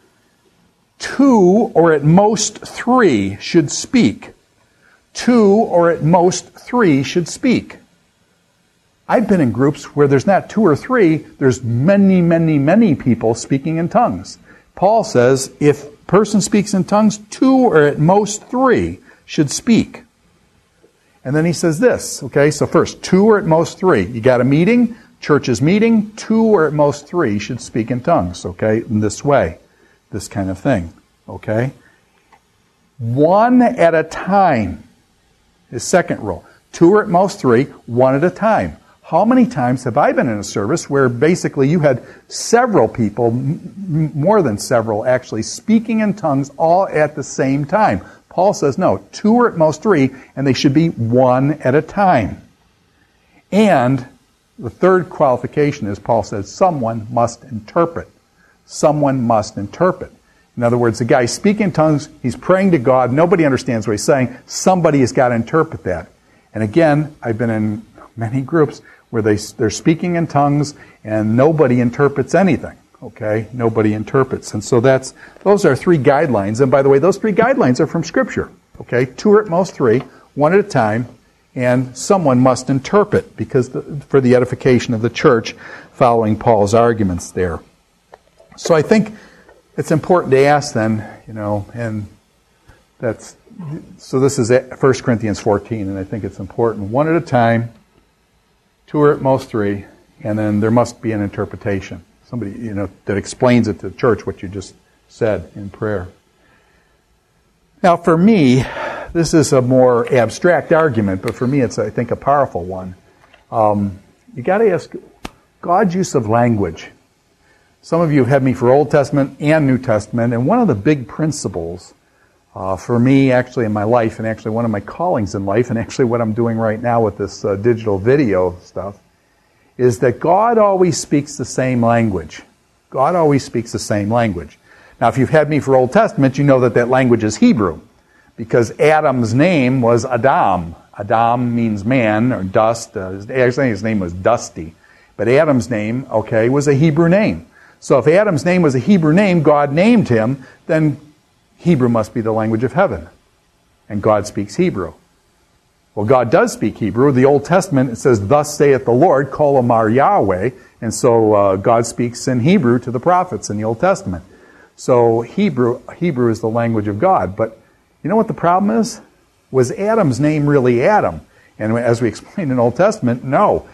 two or at most three should speak. Two or at most three should speak. I've been in groups where there's not two or three, there's many, many, many people speaking in tongues. Paul says if a person speaks in tongues, two or at most three should speak. And then he says this, okay, so first, two or at most three. You got a meeting, church is meeting, two or at most three should speak in tongues, okay, in this way, this kind of thing, okay? One at a time is second rule. Two or at most three, one at a time. How many times have I been in a service where basically you had several people, m- more than several actually, speaking in tongues all at the same time? Paul says no, two or at most three, and they should be one at a time. And the third qualification is, Paul says, someone must interpret. Someone must interpret. In other words, the guy speaking in tongues, he's praying to God, nobody understands what he's saying, somebody has got to interpret that. And again, I've been in many groups where they, they're speaking in tongues and nobody interprets anything, okay? Nobody interprets. And so that's, those are three guidelines. And by the way, those three guidelines are from Scripture, okay? Two or at most three, one at a time, and someone must interpret because the, for the edification of the church, following Paul's arguments there. So I think it's important to ask then, you know, and that's, so this is First Corinthians fourteen, and I think it's important. One at a time, two or at most three, and then there must be an interpretation. Somebody, you know, that explains it to the church, what you just said in prayer. Now for me, this is a more abstract argument, but for me it's, I think, a powerful one. Um, you got to ask God's use of language. Some of you have had me for Old Testament and New Testament, and one of the big principles uh, for me, actually, in my life, and actually one of my callings in life, and actually what I'm doing right now with this uh, digital video stuff, is that God always speaks the same language. God always speaks the same language. Now, if you've had me for Old Testament, you know that that language is Hebrew, because Adam's name was Adam. Adam means man, or dust. Uh, actually, his name was Dusty. But Adam's name, okay, was a Hebrew name. So if Adam's name was a Hebrew name, God named him, then Hebrew must be the language of heaven. And God speaks Hebrew. Well, God does speak Hebrew. The Old Testament, it says, thus saith the Lord, Kol Amar Yahweh. And so uh, God speaks in Hebrew to the prophets in the Old Testament. So Hebrew, Hebrew is the language of God. But you know what the problem is? Was Adam's name really Adam? And as we explained in the Old Testament, no.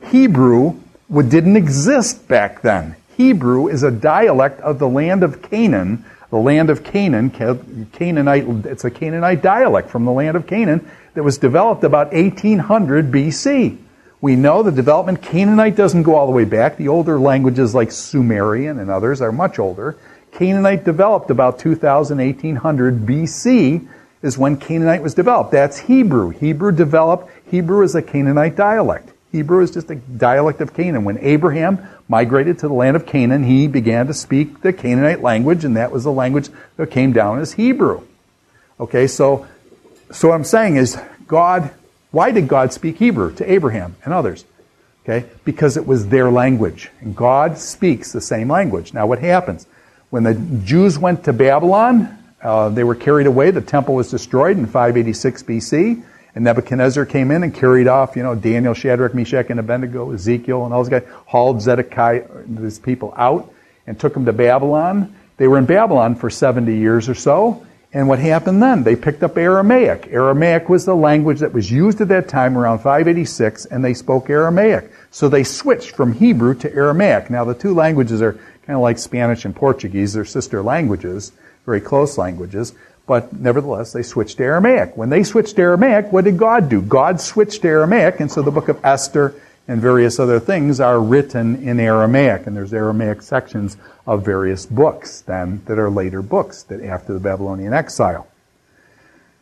Hebrew didn't exist back then. Hebrew is a dialect of the land of Canaan. The land of Canaan, Canaanite, it's a Canaanite dialect from the land of Canaan that was developed about eighteen hundred B C. We know the development, Canaanite doesn't go all the way back. The older languages like Sumerian and others are much older. Canaanite developed about two thousand, eighteen hundred B C is when Canaanite was developed. That's Hebrew. Hebrew developed, Hebrew is a Canaanite dialect. Hebrew is just a dialect of Canaan. When Abraham migrated to the land of Canaan, he began to speak the Canaanite language, and that was the language that came down as Hebrew. Okay, so, so what I'm saying is, God, why did God speak Hebrew to Abraham and others? Okay, because it was their language, and God speaks the same language. Now what happens? When the Jews went to Babylon, uh, they were carried away, the temple was destroyed in five eighty-six B C, and Nebuchadnezzar came in and carried off, you know, Daniel, Shadrach, Meshach, and Abednego, Ezekiel, and all those guys, hauled Zedekiah, these people out, and took them to Babylon. They were in Babylon for seventy years or so, and what happened then? They picked up Aramaic. Aramaic was the language that was used at that time around five eighty-six, and they spoke Aramaic. So they switched from Hebrew to Aramaic. Now the two languages are kind of like Spanish and Portuguese. They're sister languages, very close languages. But nevertheless, they switched to Aramaic. When they switched to Aramaic, what did God do? God switched to Aramaic, and so the book of Esther and various other things are written in Aramaic. And there's Aramaic sections of various books then that are later books that after the Babylonian exile.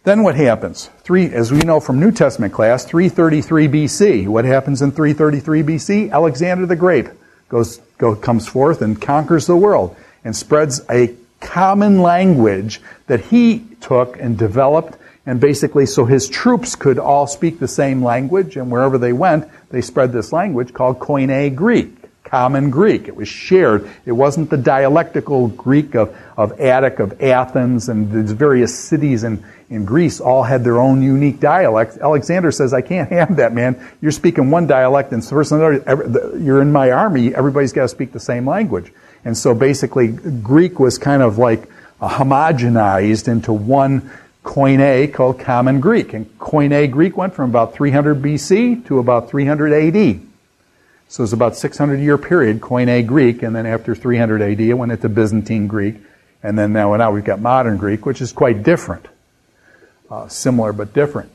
Then what happens? Three, as we know from New Testament class, three thirty-three B C. What happens in three thirty-three B C? Alexander the Great goes, go, comes forth and conquers the world and spreads a common language that he took and developed, and basically so his troops could all speak the same language, and wherever they went, they spread this language called Koine Greek, common Greek. It was shared. It wasn't the dialectical Greek of, of Attic, of Athens, and the various cities in, in Greece all had their own unique dialects. Alexander says, I can't have that, man. You're speaking one dialect, and first another, you're in my army, everybody's got to speak the same language. And so basically, Greek was kind of like uh, homogenized into one Koine called Common Greek. And Koine Greek went from about three hundred B C to about three hundred A D. So it was about a six hundred year period, Koine Greek, and then after three hundred A D it went into Byzantine Greek. And then now, now we've got modern Greek, which is quite different. Uh, similar but different.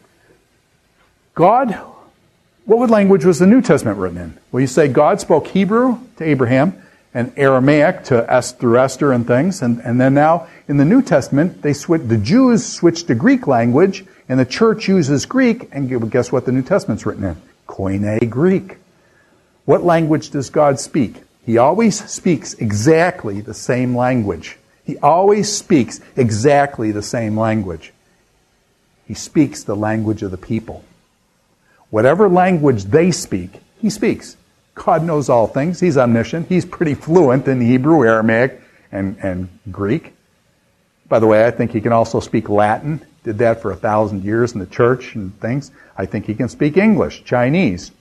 God, what what language was the New Testament written in? Well, you say God spoke Hebrew to Abraham, and Aramaic to Es- through Esther and things, and, and then now in the New Testament, they switch, the Jews switched to Greek language, and the church uses Greek, and guess what the New Testament's written in? Koine Greek. What language does God speak? He always speaks exactly the same language. He always speaks exactly the same language. He speaks the language of the people. Whatever language they speak, he speaks. God knows all things. He's omniscient. He's pretty fluent in Hebrew, Aramaic, and, and Greek. By the way, I think he can also speak Latin. Did that for a thousand years in the church and things. I think he can speak English, Chinese,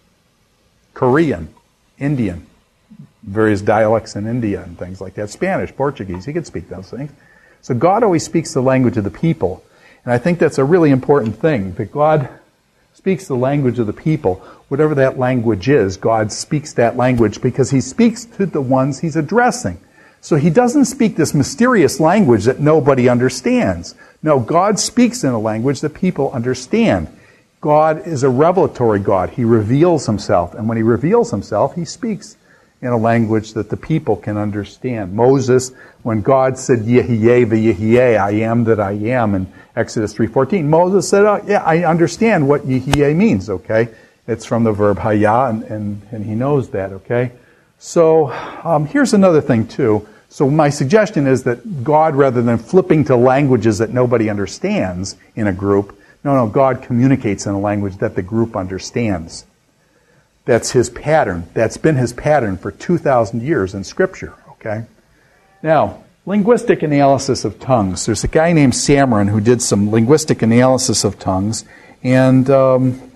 Korean, Indian, various dialects in India and things like that. Spanish, Portuguese, he can speak those things. So God always speaks the language of the people. And I think that's a really important thing, that God speaks the language of the people. Whatever that language is, God speaks that language because he speaks to the ones he's addressing. So he doesn't speak this mysterious language that nobody understands. No, God speaks in a language that people understand. God is a revelatory God. He reveals himself. And when he reveals himself, he speaks in a language that the people can understand. Moses, when God said, Yehyeh v'Yehyeh, I am that I am, in Exodus three fourteen, Moses said, oh, yeah, I understand what Yehyeh means, okay? It's from the verb hayah, and, and, and he knows that, okay? So um, here's another thing, too. So my suggestion is that God, rather than flipping to languages that nobody understands in a group, no, no, God communicates in a language that the group understands. That's his pattern. That's been his pattern for two thousand years in Scripture, okay? Now, linguistic analysis of tongues. There's a guy named Samron who did some linguistic analysis of tongues, and um,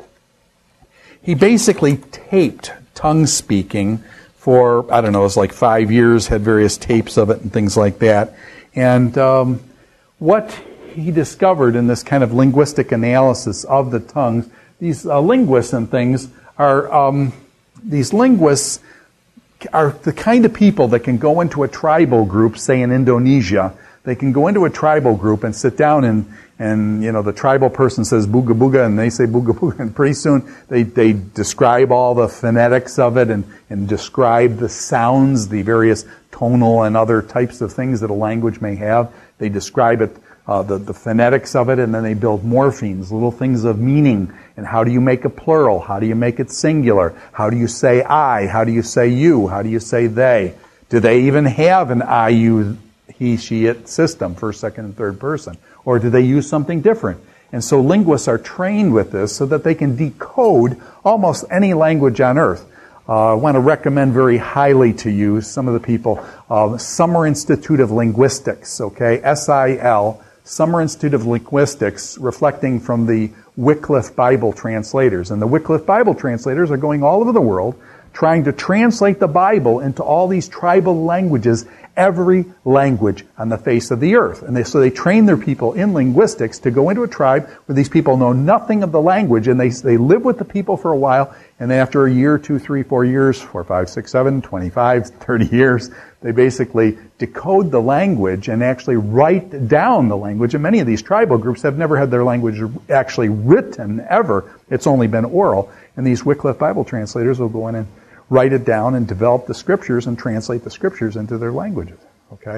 he basically taped tongue speaking for, I don't know, it was like five years, had various tapes of it and things like that. And um, what he discovered in this kind of linguistic analysis of the tongues, these uh, linguists and things are, um, these linguists are the kind of people that can go into a tribal group, say in Indonesia. They can go into a tribal group and sit down and, and you know, the tribal person says booga booga and they say booga booga, and pretty soon they, they describe all the phonetics of it and, and describe the sounds, the various tonal and other types of things that a language may have. They describe it, uh, the, the phonetics of it, and then they build morphemes, little things of meaning. And how do you make a plural? How do you make it singular? How do you say I? How do you say you? How do you say they? Do they even have an I, you, he, she, it system, first, second, and third person? Or do they use something different? And so linguists are trained with this so that they can decode almost any language on earth. Uh, I want to recommend very highly to you some of the people, uh, Summer Institute of Linguistics, okay, S I L, Summer Institute of Linguistics, reflecting from the Wycliffe Bible translators. And the Wycliffe Bible translators are going all over the world trying to translate the Bible into all these tribal languages, every language on the face of the earth. And they, so they train their people in linguistics to go into a tribe where these people know nothing of the language, and they, they live with the people for a while, and then after a year, two, three, four years, four, five, six, seven, twenty-five, thirty years, they basically decode the language and actually write down the language. And many of these tribal groups have never had their language actually written ever. It's only been oral. And these Wycliffe Bible translators will go in and write it down and develop the scriptures and translate the scriptures into their languages. Okay?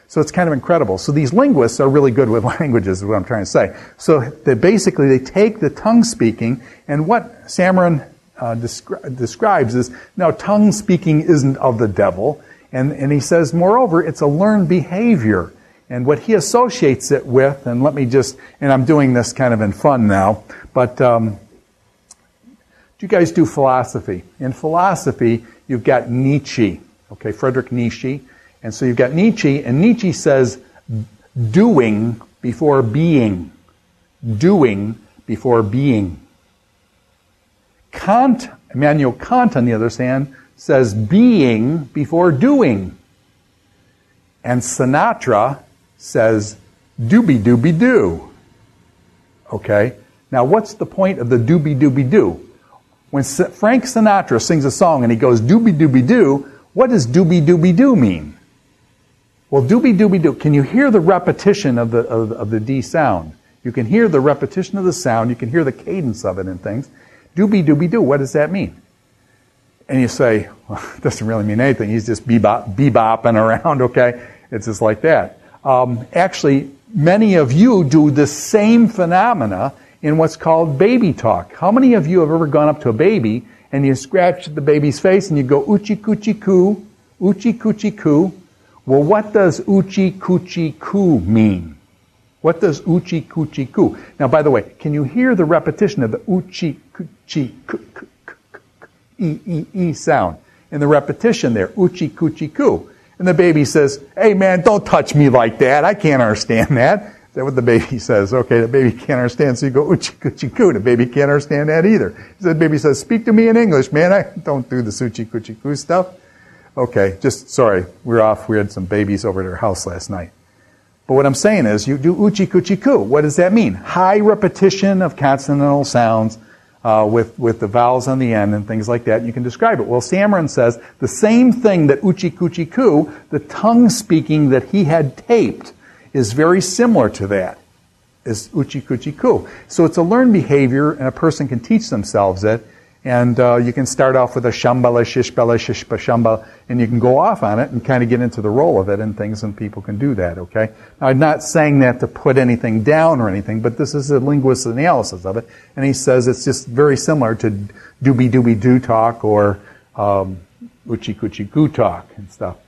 So it's kind of incredible. So these linguists are really good with languages, is what I'm trying to say. So they basically, they take the tongue speaking, and what Samron uh, descri- describes is, now tongue speaking isn't of the devil, and, and he says, moreover, it's a learned behavior. And what he associates it with, and let me just, and I'm doing this kind of in fun now, but um, do you guys do philosophy? In philosophy, you've got Nietzsche, okay, Friedrich Nietzsche. And so you've got Nietzsche, and Nietzsche says doing before being. Doing before being. Kant, Immanuel Kant, on the other hand, says being before doing. And Sinatra says doobie-doobie-doo. Okay? Now what's the point of the doobie-doobie-doo? When Frank Sinatra sings a song and he goes doobie-doobie-doo, what does doobie-doobie-doo mean? Well, doobie-doobie-doo, can you hear the repetition of the, of, of the D sound? You can hear the repetition of the sound. You can hear the cadence of it and things. Doobie-doobie-doo, what does that mean? And you say, well, it doesn't really mean anything. He's just bebop, bebopping around, okay? It's just like that. Um, actually, many of you do the same phenomena in what's called baby talk. How many of you have ever gone up to a baby and you scratch the baby's face and you go, oochie coochie coo, oochie coochie coo? Well, what does oochie coochie coo mean? What does oochie coochie coo? Now, by the way, can you hear the repetition of the oochie coochie coo, coo, coo, coo, e, e, e sound? And the repetition there, oochie coochie coo. And the baby says, hey man, don't touch me like that. I can't understand that. Is that what the baby says? Okay, the baby can't understand, so you go oochie coochie coo. The baby can't understand that either. So the baby says, speak to me in English, man. I don't do the oochie coochie coo stuff. Okay, just, sorry, we're off. We had some babies over at our house last night. But what I'm saying is, you do oochie coochie coo. What does that mean? High repetition of consonantal sounds uh, with, with the vowels on the end and things like that. You can describe it. Well, Samron says the same thing that oochie coochie coo, the tongue speaking that he had taped, is very similar to that, is oochie coochie coo. So it's a learned behavior, and a person can teach themselves it. And uh, you can start off with a shambhala, shishbala, shishba, shamba, and you can go off on it and kind of get into the role of it and things, and people can do that, okay? Now, I'm not saying that to put anything down or anything, but this is a linguist's analysis of it, and he says it's just very similar to doobie-doobie-doo talk or um, oochie-coochie-goo talk and stuff.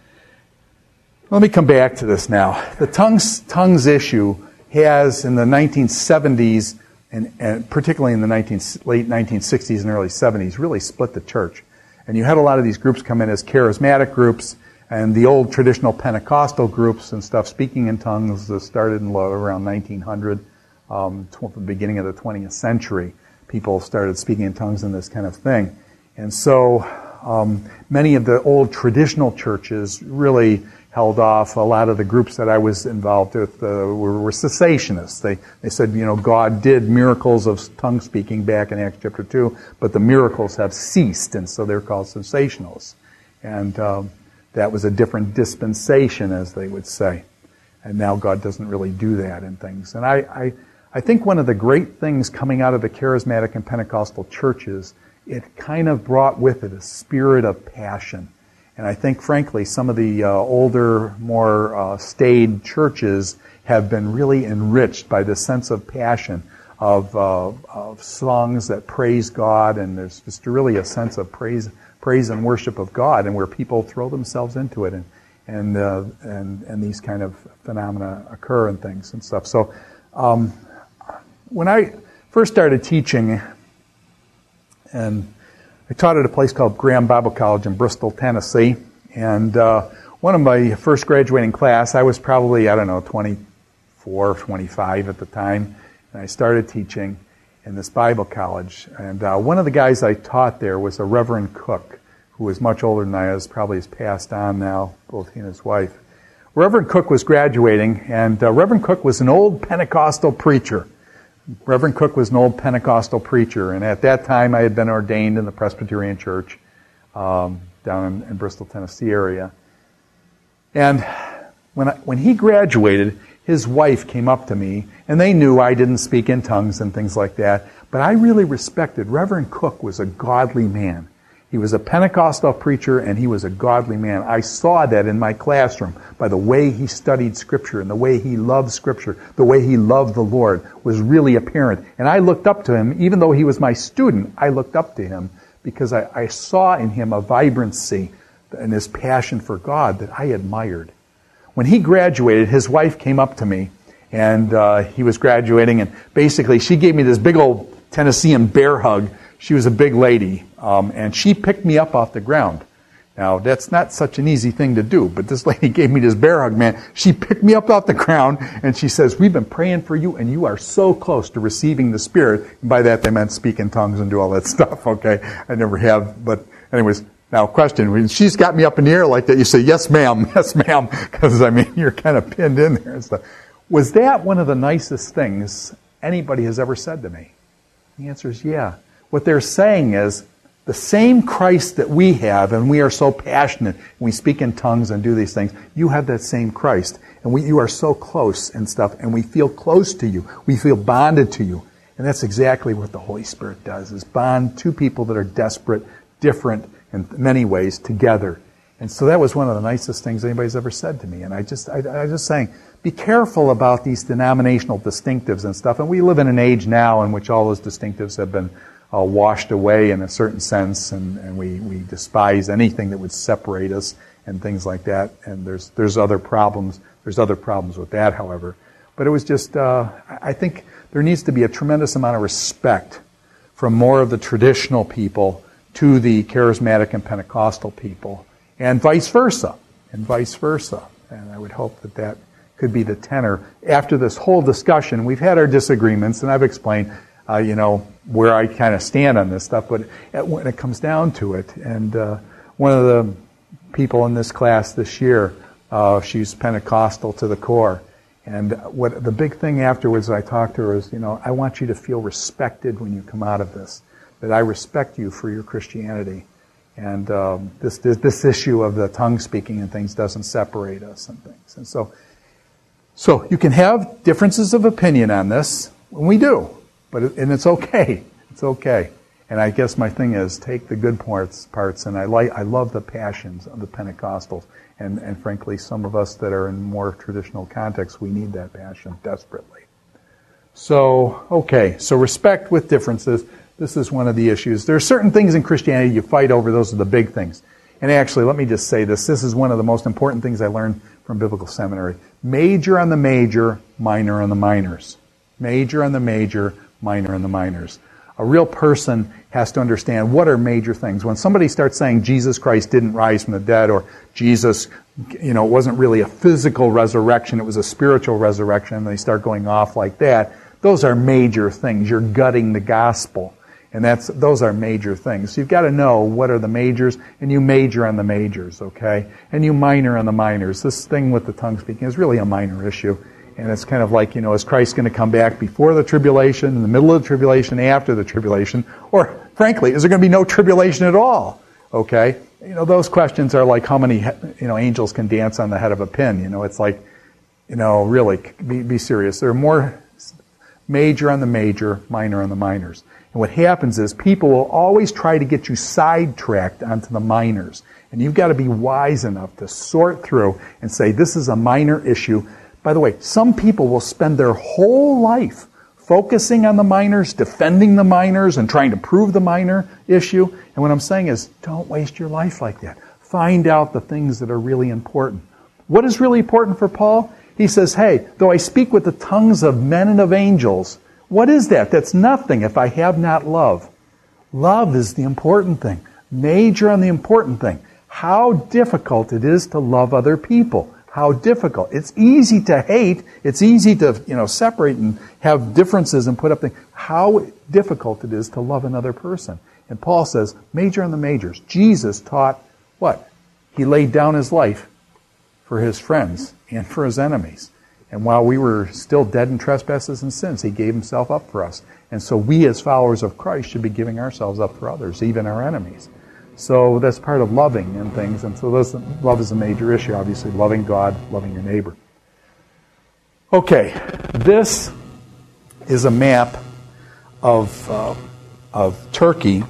Let me come back to this now. The tongues, tongues issue has, in the nineteen seventies, And, and particularly in the nineteen, late nineteen sixties and early seventies, really split the church. And you had a lot of these groups come in as charismatic groups, and the old traditional Pentecostal groups and stuff, speaking in tongues, that started in around nineteen hundred, um, tw- the beginning of the twentieth century. People started speaking in tongues and this kind of thing. And so um, many of the old traditional churches really held off. A lot of the groups that I was involved with uh, were, were cessationists. They they said, you know, God did miracles of tongue speaking back in Acts chapter two, but the miracles have ceased, and so they're called cessationalists. And um, that was a different dispensation, as they would say. And now God doesn't really do that in things. And I, I, I think one of the great things coming out of the charismatic and Pentecostal churches, it kind of brought with it a spirit of passion. And I think, frankly, some of the uh, older, more uh, staid churches have been really enriched by this sense of passion of, uh, of songs that praise God, and there's just really a sense of praise, praise and worship of God, and where people throw themselves into it, and and uh, and and these kind of phenomena occur and things and stuff. So, um, when I first started teaching, and I taught at a place called Graham Bible College in Bristol, Tennessee, and uh, one of my first graduating class, I was probably, I don't know, twenty-four, twenty-five at the time, and I started teaching in this Bible college. And uh, one of the guys I taught there was a Reverend Cook, who was much older than I was, probably has passed on now, both he and his wife. Reverend Cook was graduating, and uh, Reverend Cook was an old Pentecostal preacher. Reverend Cook was an old Pentecostal preacher, and at that time I had been ordained in the Presbyterian Church um, down in, in Bristol, Tennessee area. And when I, when he graduated, his wife came up to me, and they knew I didn't speak in tongues and things like that, but I really respected. Reverend Cook was a godly man, He was a Pentecostal preacher, and he was a godly man. I saw that in my classroom by the way he studied Scripture and the way he loved Scripture, the way he loved the Lord was really apparent. And I looked up to him, even though he was my student, I looked up to him because I, I saw in him a vibrancy and his passion for God that I admired. When he graduated, his wife came up to me, and uh, he was graduating, and basically she gave me this big old Tennessean bear hug. She was a big lady, um, and she picked me up off the ground. Now, that's not such an easy thing to do, but this lady gave me this bear hug, man. She picked me up off the ground, and she says, we've been praying for you, and you are so close to receiving the Spirit. And by that, they meant speak in tongues and do all that stuff, okay? I never have, but anyways, now question, when she's got me up in the air like that, you say, yes, ma'am, yes, ma'am, because, I mean, you're kind of pinned in there and stuff. Was that one of the nicest things anybody has ever said to me? The answer is yeah. What they're saying is, the same Christ that we have, and we are so passionate, and we speak in tongues and do these things, you have that same Christ. And we, you are so close and stuff, and we feel close to you. We feel bonded to you. And that's exactly what the Holy Spirit does, is bond two people that are desperate, different in many ways, together. And so that was one of the nicest things anybody's ever said to me. And I just, I, I was just saying, be careful about these denominational distinctives and stuff. And we live in an age now in which all those distinctives have been Uh, washed away in a certain sense, and, and we, we despise anything that would separate us and things like that. And there's there's other problems. There's other problems with that, however. But it was just, uh, I think there needs to be a tremendous amount of respect from more of the traditional people to the charismatic and Pentecostal people, and vice versa, and vice versa. And I would hope that that could be the tenor. After this whole discussion, we've had our disagreements, and I've explained Uh, you know, where I kind of stand on this stuff, but when it comes down to it, and uh, one of the people in this class this year, uh, she's Pentecostal to the core, and what the big thing afterwards I talked to her is, you know, I want you to feel respected when you come out of this, that I respect you for your Christianity, and um, this, this this issue of the tongue speaking and things doesn't separate us and things, and so so you can have differences of opinion on this, and we do. But it, and it's okay. It's okay. And I guess my thing is take the good parts, parts, and I like I love the passions of the Pentecostals, and and frankly, some of us that are in more traditional contexts, we need that passion desperately. So okay, so respect with differences. This is one of the issues. There are certain things in Christianity you fight over. Those are the big things. And actually, let me just say this. This is one of the most important things I learned from biblical seminary. Major on the major, minor on the minors. Major on the major, minor in the minors. A real person has to understand what are major things. When somebody starts saying Jesus Christ didn't rise from the dead, or Jesus, you know, it wasn't really a physical resurrection, it was a spiritual resurrection, and they start going off like that, those are major things. You're gutting the gospel. And that's those are major things. So you've got to know what are the majors, and you major on the majors, okay? And you minor on the minors. This thing with the tongue speaking is really a minor issue. And it's kind of like, you know, is Christ going to come back before the tribulation, in the middle of the tribulation, after the tribulation? Or, frankly, is there going to be no tribulation at all? Okay? You know, those questions are like how many, you know, angels can dance on the head of a pin. You know, it's like, you know, really, be, be serious. There are more major on the major, minor on the minors. And what happens is people will always try to get you sidetracked onto the minors. And you've got to be wise enough to sort through and say, this is a minor issue. By the way, some people will spend their whole life focusing on the minors, defending the minors, and trying to prove the minor issue. And what I'm saying is, don't waste your life like that. Find out the things that are really important. What is really important for Paul? He says, hey, though I speak with the tongues of men and of angels, what is that? That's nothing if I have not love. Love is the important thing. Major on the important thing. How difficult it is to love other people. How difficult. It's easy to hate. It's easy to, you know, separate and have differences and put up things. How difficult it is to love another person. And Paul says, major on the majors. Jesus taught what? He laid down his life for his friends and for his enemies. And while we were still dead in trespasses and sins, he gave himself up for us. And so we as followers of Christ should be giving ourselves up for others, even our enemies. So that's part of loving and things. And so this, love is a major issue, obviously. Loving God, loving your neighbor. Okay, this is a map of uh, of Turkey.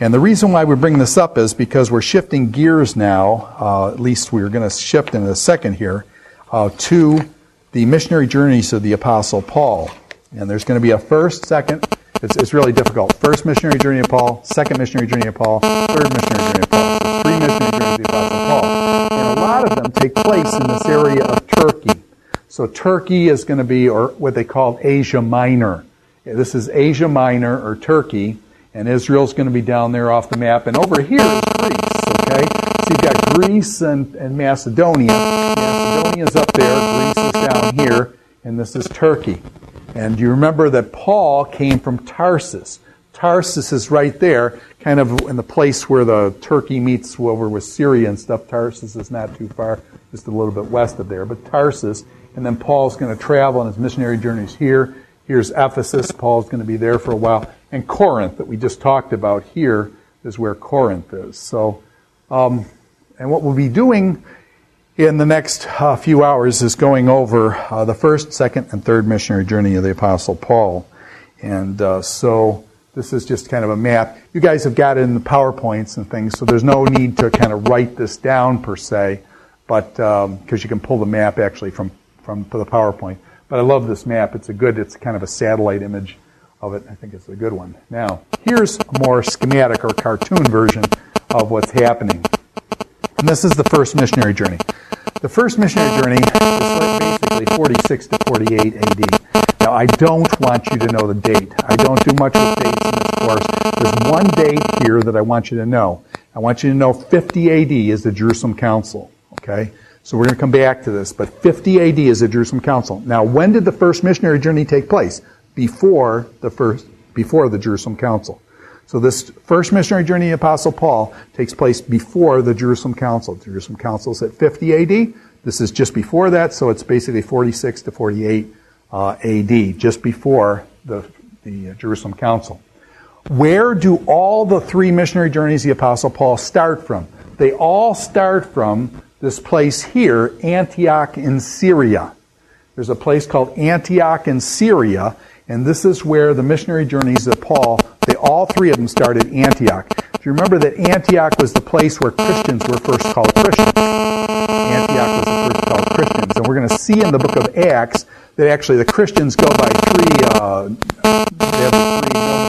And the reason why we bring this up is because we're shifting gears now, uh, at least we're going to shift in a second here, uh, to the missionary journeys of the Apostle Paul. And there's going to be a first, second, it's, it's really difficult. First missionary journey of Paul, second missionary journey of Paul, third missionary journey of Paul. So three missionary journeys of the Apostle Paul. And a lot of them take place in this area of Turkey. So Turkey is going to be, or what they call Asia Minor. This is Asia Minor, or Turkey. And Israel's going to be down there off the map. And over here is Greece, okay? So you've got Greece and, and Macedonia. Macedonia's up there, Greece is down here, and this is Turkey. And you remember that Paul came from Tarsus. Tarsus is right there, kind of in the place where the Turkey meets over with Syria and stuff. Tarsus is not too far, just a little bit west of there. But Tarsus, and then Paul's going to travel on his missionary journeys here. Here's Ephesus. Paul's going to be there for a while. And Corinth, that we just talked about here, is where Corinth is. So, um, and what we'll be doing in the next uh, few hours is going over uh, the first, second, and third missionary journey of the Apostle Paul. And uh, so this is just kind of a map. You guys have got it in the PowerPoints and things, so there's no need to kind of write this down per se, but because um, you can pull the map actually from, from the PowerPoint. But I love this map. It's a good, it's kind of a satellite image of it. I think it's a good one. Now, here's a more schematic or cartoon version of what's happening. And this is the first missionary journey. The first missionary journey is like basically forty-six to forty-eight A D. Now, I don't want you to know the date. I don't do much with dates in this course. There's one date here that I want you to know. I want you to know fifty A D is the Jerusalem Council. Okay? So we're going to come back to this. But fifty A D is the Jerusalem Council. Now, when did the first missionary journey take place? Before the first, before the Jerusalem Council. So this first missionary journey of the Apostle Paul takes place before the Jerusalem Council. The Jerusalem Council is at fifty A D. This is just before that, so it's basically forty-six to forty-eight uh, A D, just before the, the uh, Jerusalem Council. Where do all the three missionary journeys of the Apostle Paul start from? They all start from this place here, Antioch in Syria. There's a place called Antioch in Syria, and this is where the missionary journeys of Paul, they all three of them started at Antioch. Do you remember that Antioch was the place where Christians were first called Christians? Antioch was the first called Christians. And we're going to see in the book of Acts that actually the Christians go by three, uh, they have the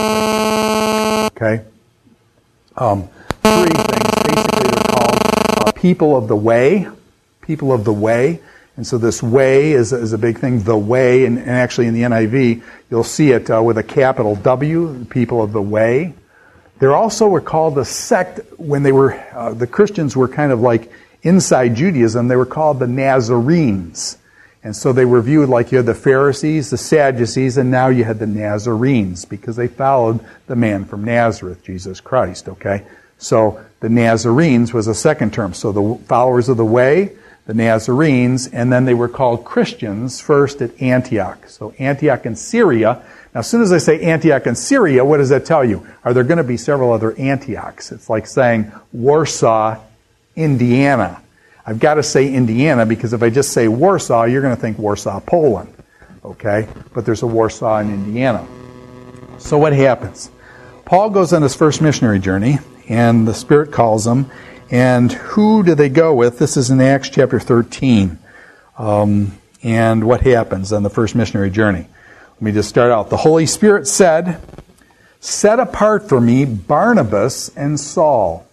three nomenclatures. Okay? Um, three things. Basically they're called uh, people of the way. People of the way. And so this way is, is a big thing, the way, and, and actually in the N I V, you'll see it uh, with a capital W, people of the way. They also were called the sect when they were, uh, the Christians were kind of like inside Judaism, they were called the Nazarenes. And so they were viewed like you had the Pharisees, the Sadducees, and now you had the Nazarenes because they followed the man from Nazareth, Jesus Christ, okay? So the Nazarenes was a second term. So the followers of the way, the Nazarenes, and then they were called Christians first at Antioch. So Antioch in Syria. Now, as soon as I say Antioch in Syria, what does that tell you? Are there going to be several other Antiochs? It's like saying Warsaw, Indiana. I've got to say Indiana because if I just say Warsaw, you're going to think Warsaw, Poland. Okay? But there's a Warsaw in Indiana. So what happens? Paul goes on his first missionary journey, and the Spirit calls him. And who do they go with? This is in Acts chapter thirteen. Um, and what happens on the first missionary journey? Let me just start out. The Holy Spirit said, "Set apart for me Barnabas and Saul."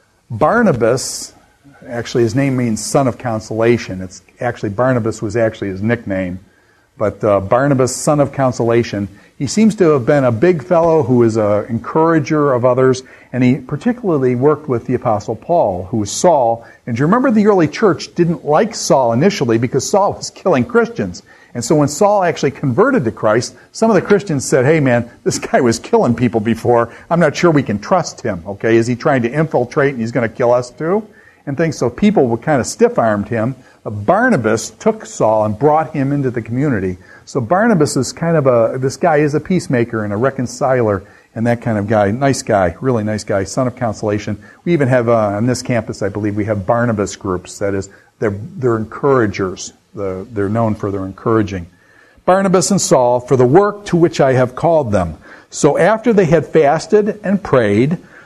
Barnabas, actually his name means son of consolation. It's actually, Barnabas was actually his nickname. But uh, Barnabas, son of consolation, he seems to have been a big fellow who was an encourager of others, and he particularly worked with the Apostle Paul, who was Saul. And do you remember the early church didn't like Saul initially because Saul was killing Christians. And so when Saul actually converted to Christ, some of the Christians said, "Hey man, this guy was killing people before. I'm not sure we can trust him. Okay, is he trying to infiltrate and he's going to kill us too?" And things. So people were kind of stiff-armed him. Barnabas took Saul and brought him into the community. So Barnabas is kind of a, this guy is a peacemaker and a reconciler and that kind of guy. Nice guy, really nice guy, son of consolation. We even have, uh, on this campus, I believe, we have Barnabas groups. That is, they're, they're encouragers. The, they're known for their encouraging. Barnabas and Saul, for the work to which I have called them. So after they had fasted and prayed,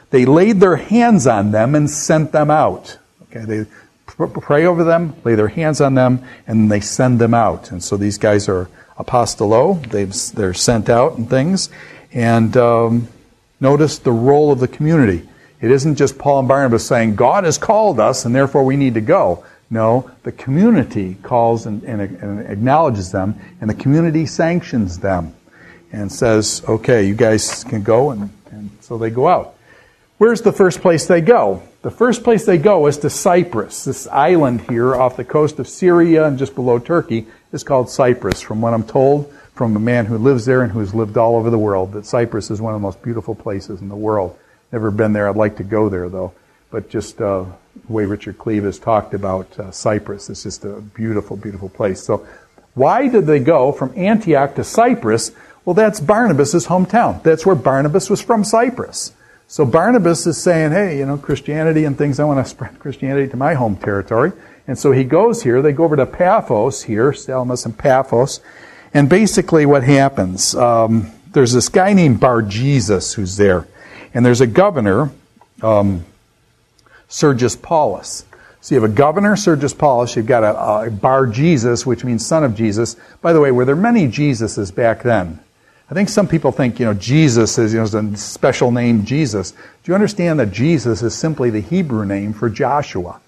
They laid their hands on them and sent them out. Okay, they pr- pray over them, lay their hands on them, and they send them out. And so these guys are apostolo. They've, they're sent out and things. And um, notice the role of the community. It isn't just Paul and Barnabas saying, God has called us and therefore we need to go. No, the community calls and, and, and acknowledges them, and the community sanctions them and says, okay, you guys can go, and, and so they go out. Where's the first place they go? The first place they go is to Cyprus. This island here off the coast of Syria and just below Turkey is called Cyprus, from what I'm told from a man who lives there and who's lived all over the world, that Cyprus is one of the most beautiful places in the world. Never been there. I'd like to go there, though. But just uh, the way Richard Cleve has talked about uh, Cyprus, it's just a beautiful, beautiful place. So why did they go from Antioch to Cyprus? Well, that's Barnabas' hometown. That's where Barnabas was from, Cyprus. So Barnabas is saying, hey, you know, Christianity and things, I want to spread Christianity to my home territory. And so he goes here. They go over to Paphos here, Salamis and Paphos. And basically what happens, um, there's this guy named Bar-Jesus who's there. And there's a governor, um, Sergius Paulus. So you have a governor, Sergius Paulus. You've got a, a Bar-Jesus, which means son of Jesus. By the way, were there many Jesuses back then? I think some people think, you know, Jesus is, you know, is a special name, Jesus. Do you understand that Jesus is simply the Hebrew name for Joshua?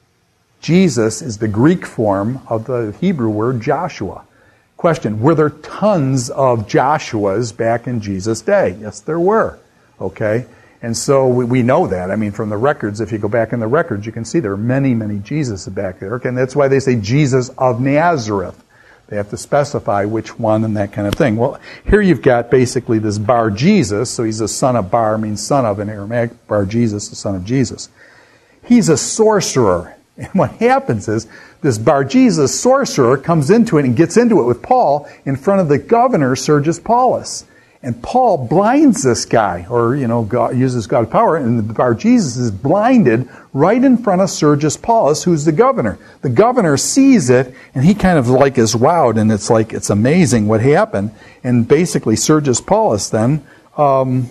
Jesus is the Greek form of the Hebrew word Joshua. Question, were there tons of Joshuas back in Jesus' day? Yes, there were. Okay? And so we, we know that. I mean, from the records, if you go back in the records, you can see there are many, many Jesuses back there. Okay? And that's why they say Jesus of Nazareth. They have to specify which one and that kind of thing. Well, here you've got basically this Bar-Jesus. So he's a son of Bar, means son of in Aramaic. Bar-Jesus, the son of Jesus. He's a sorcerer. And what happens is this Bar-Jesus sorcerer comes into it and gets into it with Paul in front of the governor, Sergius Paulus. And Paul blinds this guy, or, you know, God, uses God's power, and the Bar-Jesus is blinded right in front of Sergius Paulus, who's the governor. The governor sees it, and he kind of like is wowed, and it's like, it's amazing what happened. And basically Sergius Paulus then um,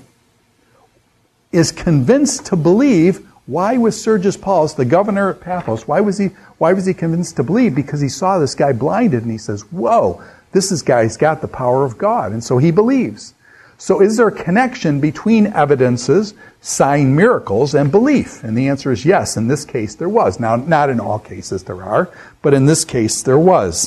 is convinced to believe. Why was Sergius Paulus, the governor of Paphos, why was he why was he convinced to believe? Because he saw this guy blinded, and he says, whoa, this is guy's got the power of God. And so he believes. So is there a connection between evidences, sign, miracles, and belief? And the answer is yes. In this case, there was. Now, not in all cases there are, but in this case there was.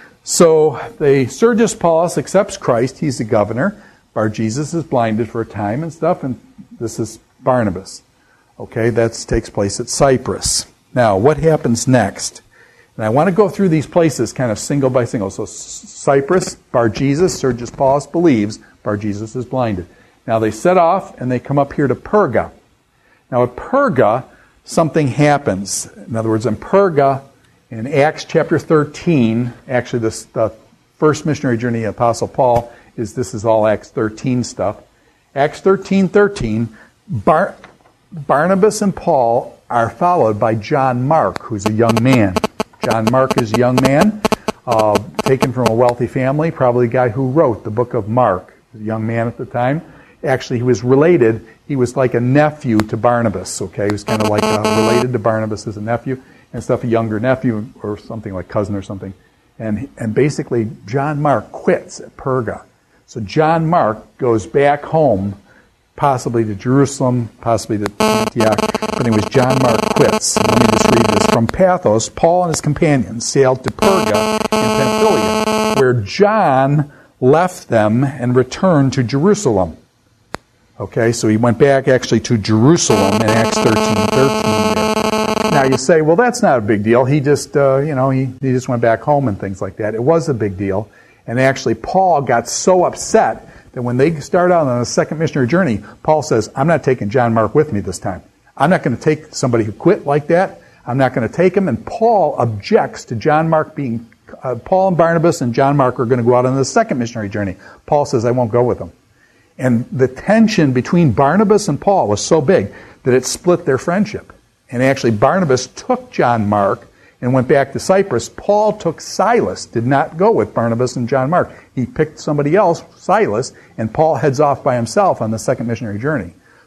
So the Sergius Paulus accepts Christ. He's the governor. Bar-Jesus is blinded for a time and stuff, and this is Barnabas. Okay, that takes place at Cyprus. Now, what happens next? And I want to go through these places kind of single by single. So Cyprus, Bar-Jesus, Sergius Paulus believes, Bar-Jesus is blinded. Now they set off and they come up here to Perga. Now at Perga, something happens. In other words, in Perga, in Acts chapter thirteen, actually this, the first missionary journey of Apostle Paul is, this is all Acts thirteen stuff. Acts thirteen thirteen, Bar, Barnabas and Paul are followed by John Mark, who's a young man. John Mark is a young man, uh, taken from a wealthy family, probably the guy who wrote the book of Mark. A young man at the time. Actually, he was related. He was like a nephew to Barnabas, okay? He was kind of like uh, related to Barnabas as a nephew and stuff, a younger nephew or something like cousin or something. And, and basically, John Mark quits at Perga. So John Mark goes back home, possibly to Jerusalem, possibly to Antioch. But anyways, John Mark quits. And let me just read this. From Paphos, Paul and his companions sailed to Perga in Pamphylia, where John left them and returned to Jerusalem. Okay, so he went back actually to Jerusalem in Acts thirteen thirteen there. Now you say, well, that's not a big deal. He just, uh, you know, he, he just went back home and things like that. It was a big deal. And actually, Paul got so upset that when they start out on a second missionary journey, Paul says, I'm not taking John Mark with me this time. I'm not going to take somebody who quit like that. I'm not going to take him. And Paul objects to John Mark being Uh, Paul and Barnabas and John Mark are going to go out on the second missionary journey. Paul says, I won't go with them. And the tension between Barnabas and Paul was so big that it split their friendship. And actually, Barnabas took John Mark and went back to Cyprus. Paul took Silas, did not go with Barnabas and John Mark. He picked somebody else, Silas, and Paul heads off by himself on the second missionary journey.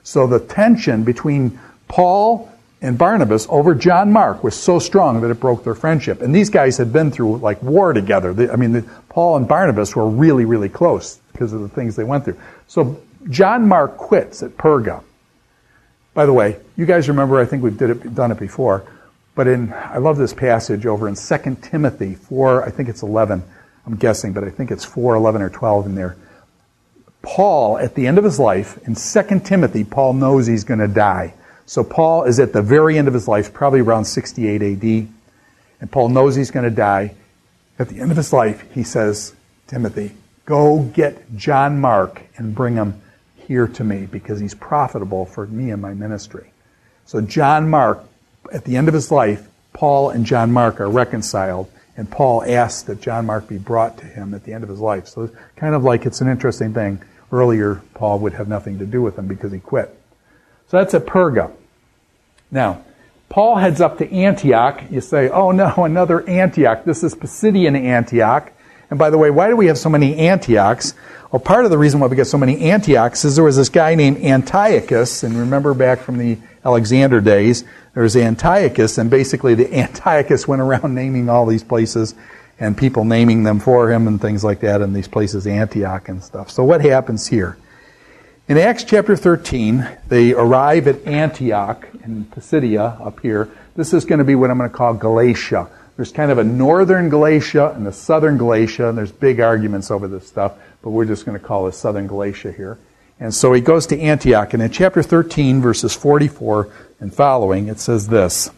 So the tension between Paul and Barnabas over John Mark was so strong that it broke their friendship. And these guys had been through like war together. They, I mean, the, Paul and Barnabas were really, really close because of the things they went through. So John Mark quits at Perga. By the way, you guys remember, I think we've did it, done it before, but in, I love this passage over in Second Timothy four, I think it's eleven, I'm guessing, but I think it's four, eleven, or twelve in there. Paul, at the end of his life, in Second Timothy, Paul knows he's going to die. So Paul is at the very end of his life, probably around sixty-eight A D, and Paul knows he's going to die. At the end of his life, he says, Timothy, go get John Mark and bring him here to me because he's profitable for me and my ministry. So John Mark, at the end of his life, Paul and John Mark are reconciled, and Paul asks that John Mark be brought to him at the end of his life. So it's kind of like it's an interesting thing. Earlier, Paul would have nothing to do with him because he quit. So that's at Perga. Now, Paul heads up to Antioch. You say, oh no, another Antioch. This is Pisidian Antioch. And by the way, why do we have so many Antiochs? Well, part of the reason why we get so many Antiochs is there was this guy named Antiochus, and remember back from the Alexander days, there was Antiochus, and basically the Antiochus went around naming all these places, and people naming them for him and things like that, and these places Antioch and stuff. So what happens here? In Acts chapter thirteen, they arrive at Antioch in Pisidia up here. This is going to be what I'm going to call Galatia. There's kind of a northern Galatia and a southern Galatia, and there's big arguments over this stuff, but we're just going to call it southern Galatia here. And so he goes to Antioch, and in chapter thirteen, verses forty-four and following, it says this.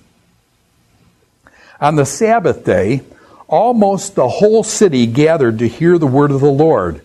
On the Sabbath day, almost the whole city gathered to hear the word of the Lord.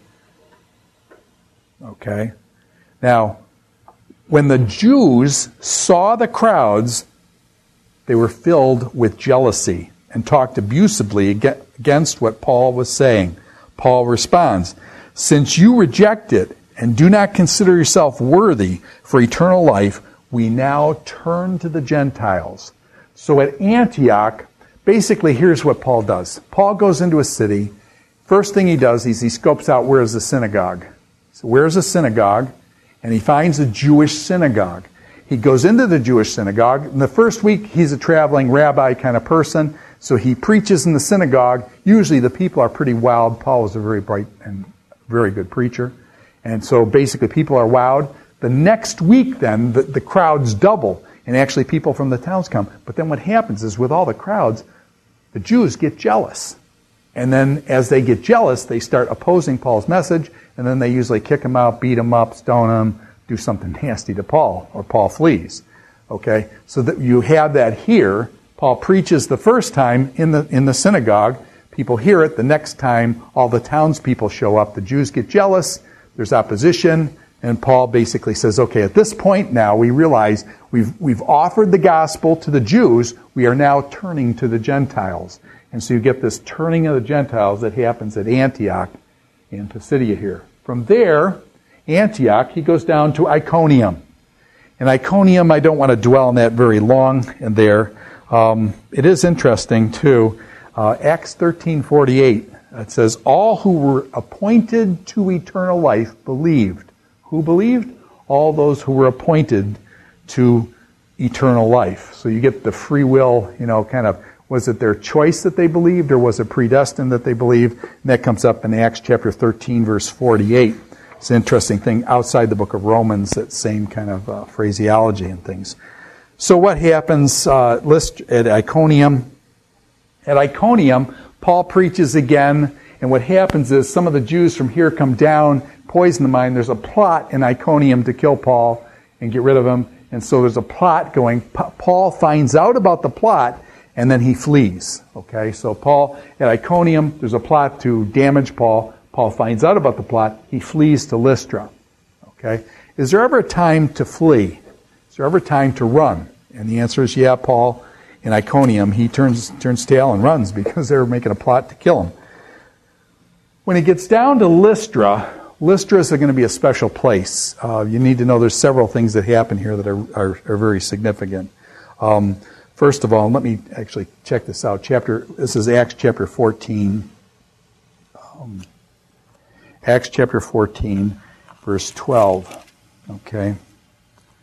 Okay. Now, when the Jews saw the crowds, they were filled with jealousy and talked abusively against what Paul was saying. Paul responds, since you reject it and do not consider yourself worthy for eternal life, we now turn to the Gentiles. So at Antioch, basically here's what Paul does. Paul goes into a city. First thing he does is he scopes out where is the synagogue. So where's the synagogue? And he finds a Jewish synagogue. He goes into the Jewish synagogue. In the first week, he's a traveling rabbi kind of person. So he preaches in the synagogue. Usually the people are pretty wowed. Paul was a very bright and very good preacher. And so basically people are wowed. The next week then, the, the crowds double. And actually people from the towns come. But then what happens is with all the crowds, the Jews get jealous. And then as they get jealous, they start opposing Paul's message. And then they usually kick him out, beat him up, stone him, do something nasty to Paul, or Paul flees. Okay? So that you have that here. Paul preaches the first time in the in the synagogue. People hear it. The next time, all the townspeople show up. The Jews get jealous. There's opposition. And Paul basically says, okay, at this point now, we realize we've we've offered the gospel to the Jews. We are now turning to the Gentiles. And so you get this turning of the Gentiles that happens at Antioch in Pisidia here. From there, Antioch, he goes down to Iconium. And Iconium, I don't want to dwell on that very long in there. Um, it is interesting, too. Uh, Acts thirteen forty-eight, it says, all who were appointed to eternal life believed. Who believed? All those who were appointed to eternal life. So you get the free will, you know, kind of, was it their choice that they believed, or was it predestined that they believed? And that comes up in Acts chapter thirteen, verse forty-eight. It's an interesting thing outside the book of Romans, that same kind of uh, phraseology and things. So what happens uh, list at Iconium? At Iconium, Paul preaches again, and what happens is some of the Jews from here come down, poison the mine. There's a plot in Iconium to kill Paul and get rid of him, and so there's a plot going. Paul finds out about the plot, and then he flees. Okay, so Paul, at Iconium, there's a plot to damage Paul. Paul finds out about the plot. He flees to Lystra. Okay, is there ever a time to flee? Is there ever a time to run? And the answer is yeah, Paul, in Iconium, he turns turns tail and runs because they're making a plot to kill him. When he gets down to Lystra, Lystra is going to be a special place. Uh, you need to know there's several things that happen here that are, are, are very significant. Um, First of all, let me actually check this out. Chapter this is Acts chapter fourteen. Um, Acts chapter fourteen, verse twelve. Okay.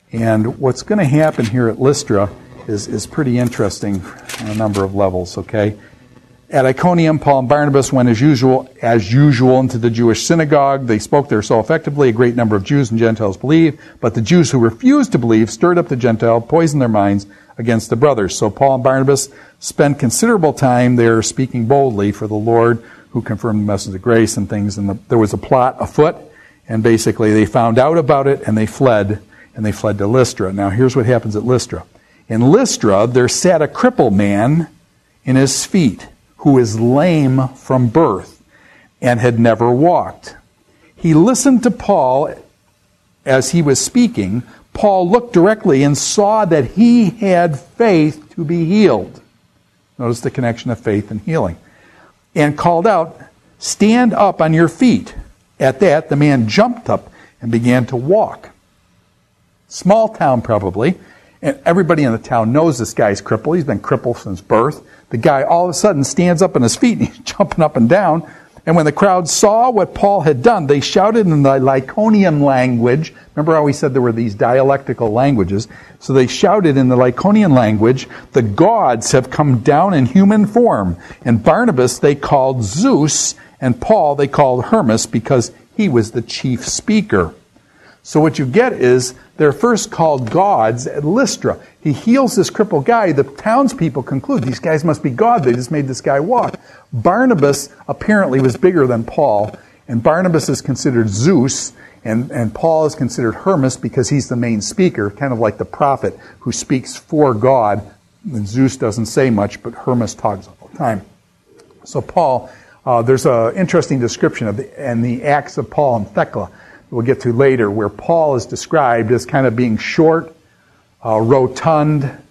And what's going to happen here at Lystra is, is pretty interesting on a number of levels, okay? At Iconium, Paul and Barnabas went as usual, as usual into the Jewish synagogue. They spoke there so effectively, a great number of Jews and Gentiles believed. But the Jews who refused to believe stirred up the Gentile, poisoned their minds against the brothers. So Paul and Barnabas spent considerable time there speaking boldly for the Lord, who confirmed the message of grace and things. And the, there was a plot afoot, and basically they found out about it, and they fled, and they fled to Lystra. Now here's what happens at Lystra. In Lystra, there sat a crippled man in his feet, who is lame from birth and had never walked. He listened to Paul as he was speaking. Paul looked directly and saw that he had faith to be healed. Notice the connection of faith and healing. And called out, "Stand up on your feet." At that, the man jumped up and began to walk. Small town probably. And everybody in the town knows this guy's crippled. He's been crippled since birth. The guy all of a sudden stands up on his feet and he's jumping up and down. And when the crowd saw what Paul had done, they shouted in the Lycaonian language. Remember how we said there were these dialectical languages? So they shouted in the Lycaonian language, "The gods have come down in human form." And Barnabas they called Zeus, and Paul they called Hermes, because he was the chief speaker. So what you get is they're first called gods at Lystra. He heals this crippled guy. The townspeople conclude these guys must be God. They just made this guy walk. Barnabas apparently was bigger than Paul, and Barnabas is considered Zeus, and, and Paul is considered Hermes because he's the main speaker, kind of like the prophet who speaks for God. And Zeus doesn't say much, but Hermes talks all the time. So Paul, uh, there's an interesting description of the, and the Acts of Paul and Thecla, we'll get to later, where Paul is described as kind of being short, uh, rotund. Uh,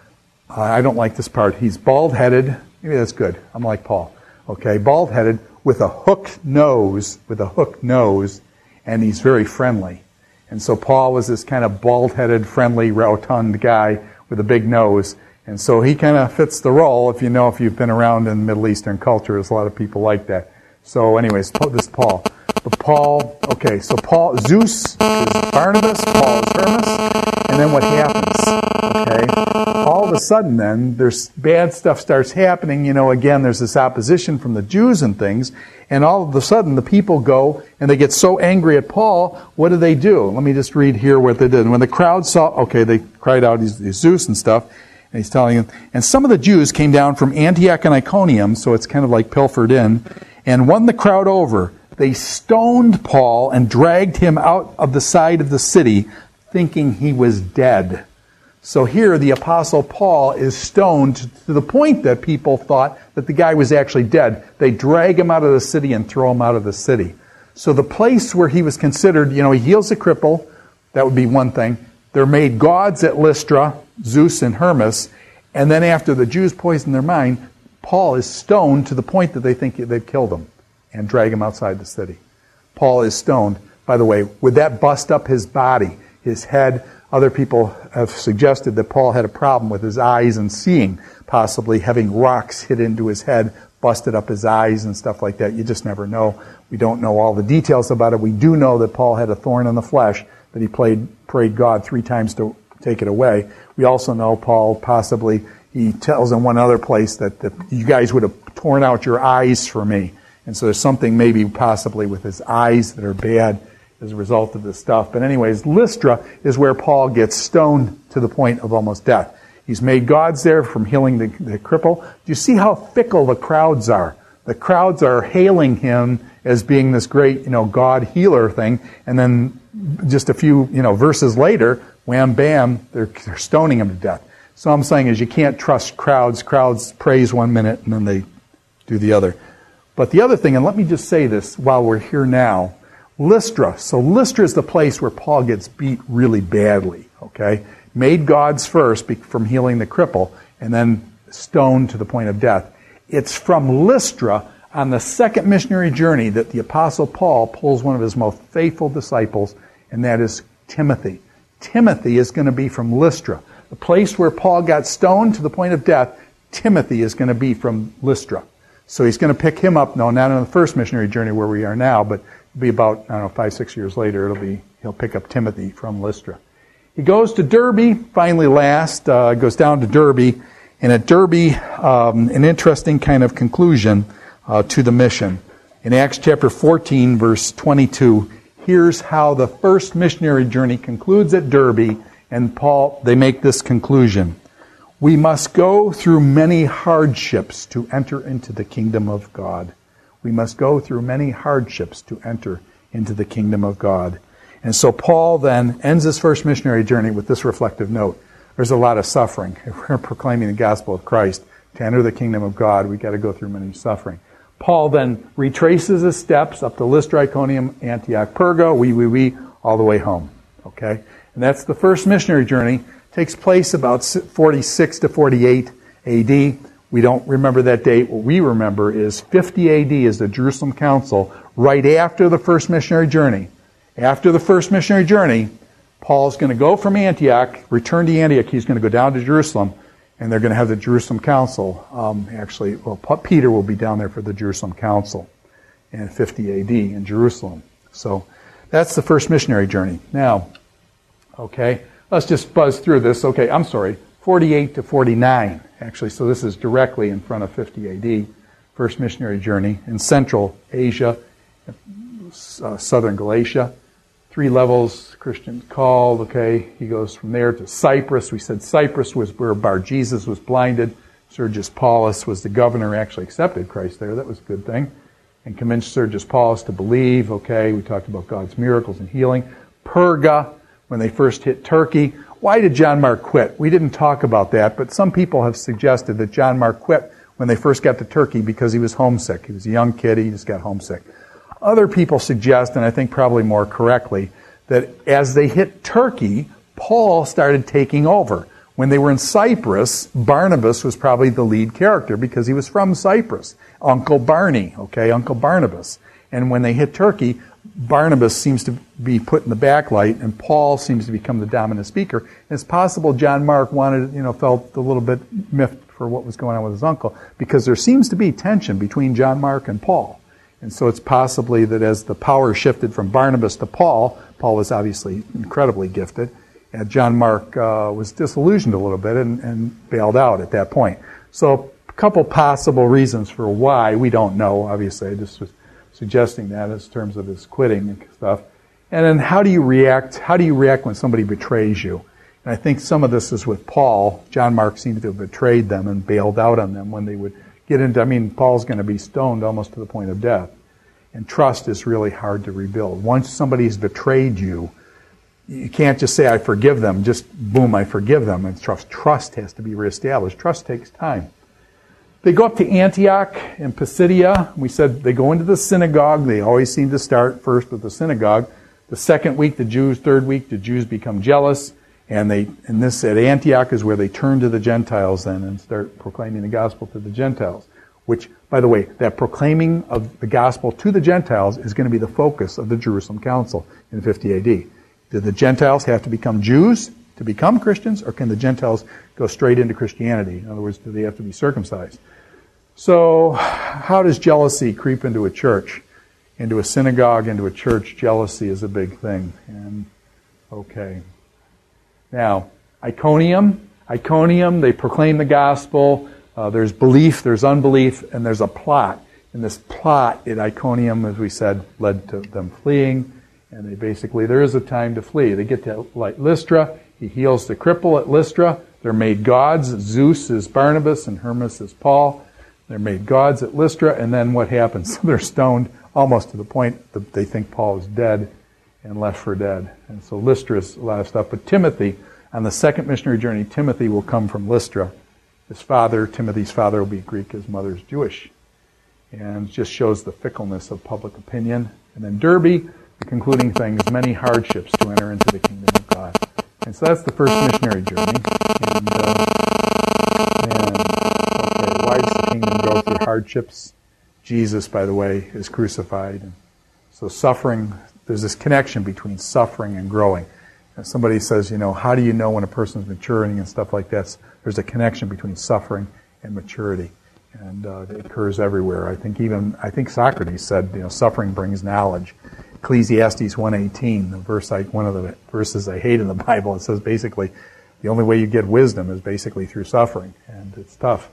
I don't like this part. He's bald-headed. Maybe that's good. I'm like Paul. Okay, bald-headed with a hooked nose, with a hooked nose, and he's very friendly. And so Paul was this kind of bald-headed, friendly, rotund guy with a big nose. And so he kind of fits the role. If you know, if you've been around in Middle Eastern culture, there's a lot of people like that. So anyways, this is Paul. But Paul, okay, so Paul, Zeus is Barnabas, Paul is Hermes, and then what happens? Okay, all of a sudden then, there's bad stuff starts happening. You know, again, there's this opposition from the Jews and things, and all of a sudden the people go, and they get so angry at Paul, what do they do? Let me just read here what they did. When the crowd saw, okay, they cried out, he's, he's Zeus and stuff, and he's telling them, and some of the Jews came down from Antioch and Iconium, so it's kind of like pilfered in, and won the crowd over. They stoned Paul and dragged him out of the side of the city, thinking he was dead. So here the Apostle Paul is stoned to the point that people thought that the guy was actually dead. They drag him out of the city and throw him out of the city. So the place where he was considered, you know, he heals a cripple, that would be one thing. They're made gods at Lystra, Zeus and Hermes, and then after the Jews poison their mind, Paul is stoned to the point that they think they've killed him and drag him outside the city. Paul is stoned. By the way, would that bust up his body, his head? Other people have suggested that Paul had a problem with his eyes and seeing, possibly having rocks hit into his head, busted up his eyes and stuff like that. You just never know. We don't know all the details about it. We do know that Paul had a thorn in the flesh, that he played, prayed God three times to take it away. We also know Paul possibly, he tells in one other place that, that you guys would have torn out your eyes for me. And so there's something maybe possibly with his eyes that are bad as a result of this stuff. But anyways, Lystra is where Paul gets stoned to the point of almost death. He's made gods there from healing the, the cripple. Do you see how fickle the crowds are? The crowds are hailing him as being this great, you know, God healer thing. And then just a few, you know, verses later, wham, bam, they're, they're stoning him to death. So I'm saying is you can't trust crowds. Crowds praise one minute and then they do the other. But the other thing, and let me just say this while we're here now, Lystra. So Lystra is the place where Paul gets beat really badly, okay? Made gods first from healing the cripple, and then stoned to the point of death. It's from Lystra on the second missionary journey that the Apostle Paul pulls one of his most faithful disciples, and that is Timothy. Timothy is going to be from Lystra. The place where Paul got stoned to the point of death, Timothy is going to be from Lystra. So he's going to pick him up, no, not on the first missionary journey where we are now, but it'll be about, I don't know, five, six years later, it'll be, he'll pick up Timothy from Lystra. He goes to Derbe, finally last, uh, goes down to Derbe, and at Derbe, um, an interesting kind of conclusion uh, to the mission. In Acts chapter fourteen, verse twenty-two, here's how the first missionary journey concludes at Derbe, and Paul, they make this conclusion. We must go through many hardships to enter into the kingdom of God. We must go through many hardships to enter into the kingdom of God. And so Paul then ends his first missionary journey with this reflective note. There's a lot of suffering. If we're proclaiming the gospel of Christ, to enter the kingdom of God, we've got to go through many suffering. Paul then retraces his steps up to Lystra, Iconium, Antioch, Perga, wee, wee, wee, all the way home. Okay? And that's the first missionary journey. Takes place about forty-six to forty-eight A D. We don't remember that date. What we remember is fifty A D is the Jerusalem Council, right after the first missionary journey. After the first missionary journey, Paul's going to go from Antioch, return to Antioch. He's going to go down to Jerusalem, and they're going to have the Jerusalem Council. Um, actually, well, Peter will be down there for the Jerusalem Council in fifty A D in Jerusalem. So that's the first missionary journey. Now, okay, let's just buzz through this. Okay, I'm sorry, forty-eight to forty-nine, actually. So this is directly in front of fifty A D, first missionary journey in Central Asia, uh, Southern Galatia. Three levels, Christians called, okay. He goes from there to Cyprus. We said Cyprus was where Bar-Jesus was blinded. Sergius Paulus was the governor, actually accepted Christ there. That was a good thing. And convinced Sergius Paulus to believe, okay. We talked about God's miracles and healing. Perga, when they first hit Turkey. Why did John Mark quit? We didn't talk about that, but some people have suggested that John Mark quit when they first got to Turkey because he was homesick. He was a young kid, he just got homesick. Other people suggest, and I think probably more correctly, that as they hit Turkey, Paul started taking over. When they were in Cyprus, Barnabas was probably the lead character because he was from Cyprus. Uncle Barney, okay, Uncle Barnabas. And when they hit Turkey, Barnabas seems to be put in the backlight, and Paul seems to become the dominant speaker. And it's possible John Mark wanted, you know, felt a little bit miffed for what was going on with his uncle, because there seems to be tension between John Mark and Paul. And so it's possibly that as the power shifted from Barnabas to Paul, Paul was obviously incredibly gifted, and John Mark uh, was disillusioned a little bit and, and bailed out at that point. So a couple possible reasons for why, we don't know, obviously. I just was suggesting that in terms of his quitting and stuff. And then how do you react? How do you react when somebody betrays you? And I think some of this is with Paul. John Mark seems to have betrayed them and bailed out on them when they would get into, I mean, Paul's going to be stoned almost to the point of death. And trust is really hard to rebuild. Once somebody's betrayed you, you can't just say, I forgive them. Just, boom, I forgive them. And trust, trust has to be reestablished. Trust takes time. They go up to Antioch in Pisidia. We said they go into the synagogue. They always seem to start first with the synagogue. The second week, the Jews, third week, the Jews become jealous. And they, and this at Antioch is where they turn to the Gentiles then and start proclaiming the gospel to the Gentiles. Which, by the way, that proclaiming of the gospel to the Gentiles is going to be the focus of the Jerusalem Council in fifty A D. Do the Gentiles have to become Jews to become Christians, or can the Gentiles go straight into Christianity? In other words, do they have to be circumcised? So, how does jealousy creep into a church? Into a synagogue, into a church, jealousy is a big thing. And, okay. Now, Iconium, Iconium, they proclaim the gospel. Uh, there's belief, there's unbelief, and there's a plot. And this plot at Iconium, as we said, led to them fleeing. And they basically, there is a time to flee. They get to like Lystra. He heals the cripple at Lystra. They're made gods. Zeus is Barnabas and Hermes is Paul. They're made gods at Lystra. And then what happens? They're stoned almost to the point that they think Paul is dead and left for dead. And so Lystra is a lot of stuff. But Timothy, on the second missionary journey, Timothy will come from Lystra. His father, Timothy's father, will be Greek. His mother's Jewish. And it just shows the fickleness of public opinion. And then Derbe, the concluding thing is many hardships to enter into the kingdom of God. And so that's the first missionary journey. And, uh, and okay, why does the kingdom go through hardships? Jesus, by the way, is crucified. And so suffering, there's this connection between suffering and growing. And somebody says, you know, how do you know when a person's maturing and stuff like that? There's a connection between suffering and maturity. And uh, it occurs everywhere. I think even, I think Socrates said, you know, suffering brings knowledge. Ecclesiastes one eighteen, the verse I, one of the verses I hate in the Bible. It says basically the only way you get wisdom is basically through suffering, and it's tough.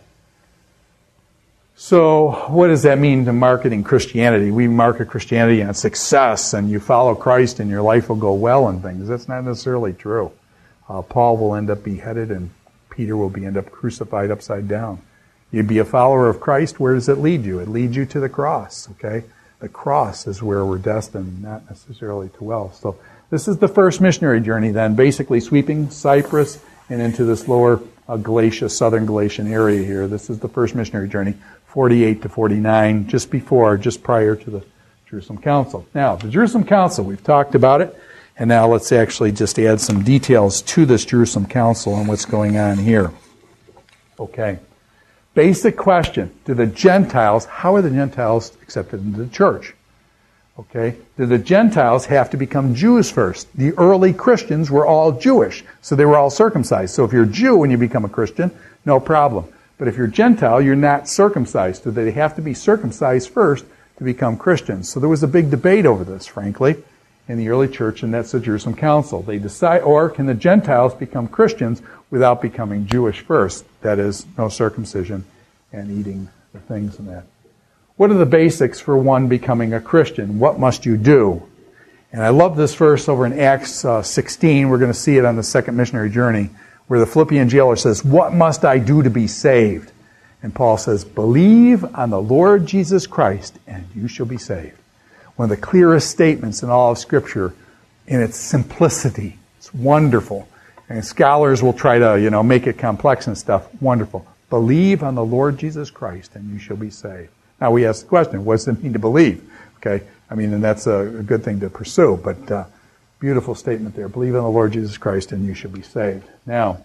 So what does that mean to marketing Christianity? We market Christianity on success, and you follow Christ and your life will go well and things. That's not necessarily true. Uh, Paul will end up beheaded, and Peter will be end up crucified upside down. You'd be a follower of Christ, where does it lead you? It leads you to the cross, okay? The cross is where we're destined, not necessarily to wealth. So this is the first missionary journey then, basically sweeping Cyprus and into this lower uh, Galatia, southern Galatian area here. This is the first missionary journey, forty-eight to forty-nine, just before, just prior to the Jerusalem Council. Now, the Jerusalem Council, we've talked about it, and now let's actually just add some details to this Jerusalem Council and what's going on here. Okay. Basic question. Do the Gentiles, how are the Gentiles accepted into the church? Okay. Do the Gentiles have to become Jews first? The early Christians were all Jewish, so they were all circumcised. So if you're a Jew when you become a Christian, no problem. But if you're Gentile, you're not circumcised. So they have to be circumcised first to become Christians. So there was a big debate over this, frankly, in the early church, and that's the Jerusalem Council. They decide, or can the Gentiles become Christians without becoming Jewish first? That is, no circumcision and eating the things in that. What are the basics for one becoming a Christian? What must you do? And I love this verse over in Acts uh, sixteen. We're going to see it on the second missionary journey, where the Philippian jailer says, "What must I do to be saved?" And Paul says, "Believe on the Lord Jesus Christ, and you shall be saved." One of the clearest statements in all of Scripture in its simplicity. It's wonderful. And scholars will try to, you know, make it complex and stuff. Wonderful. Believe on the Lord Jesus Christ, and you shall be saved. Now we ask the question, what does it mean to believe? Okay, I mean, and that's a, a good thing to pursue, but uh, beautiful statement there. Believe on the Lord Jesus Christ, and you shall be saved. Now,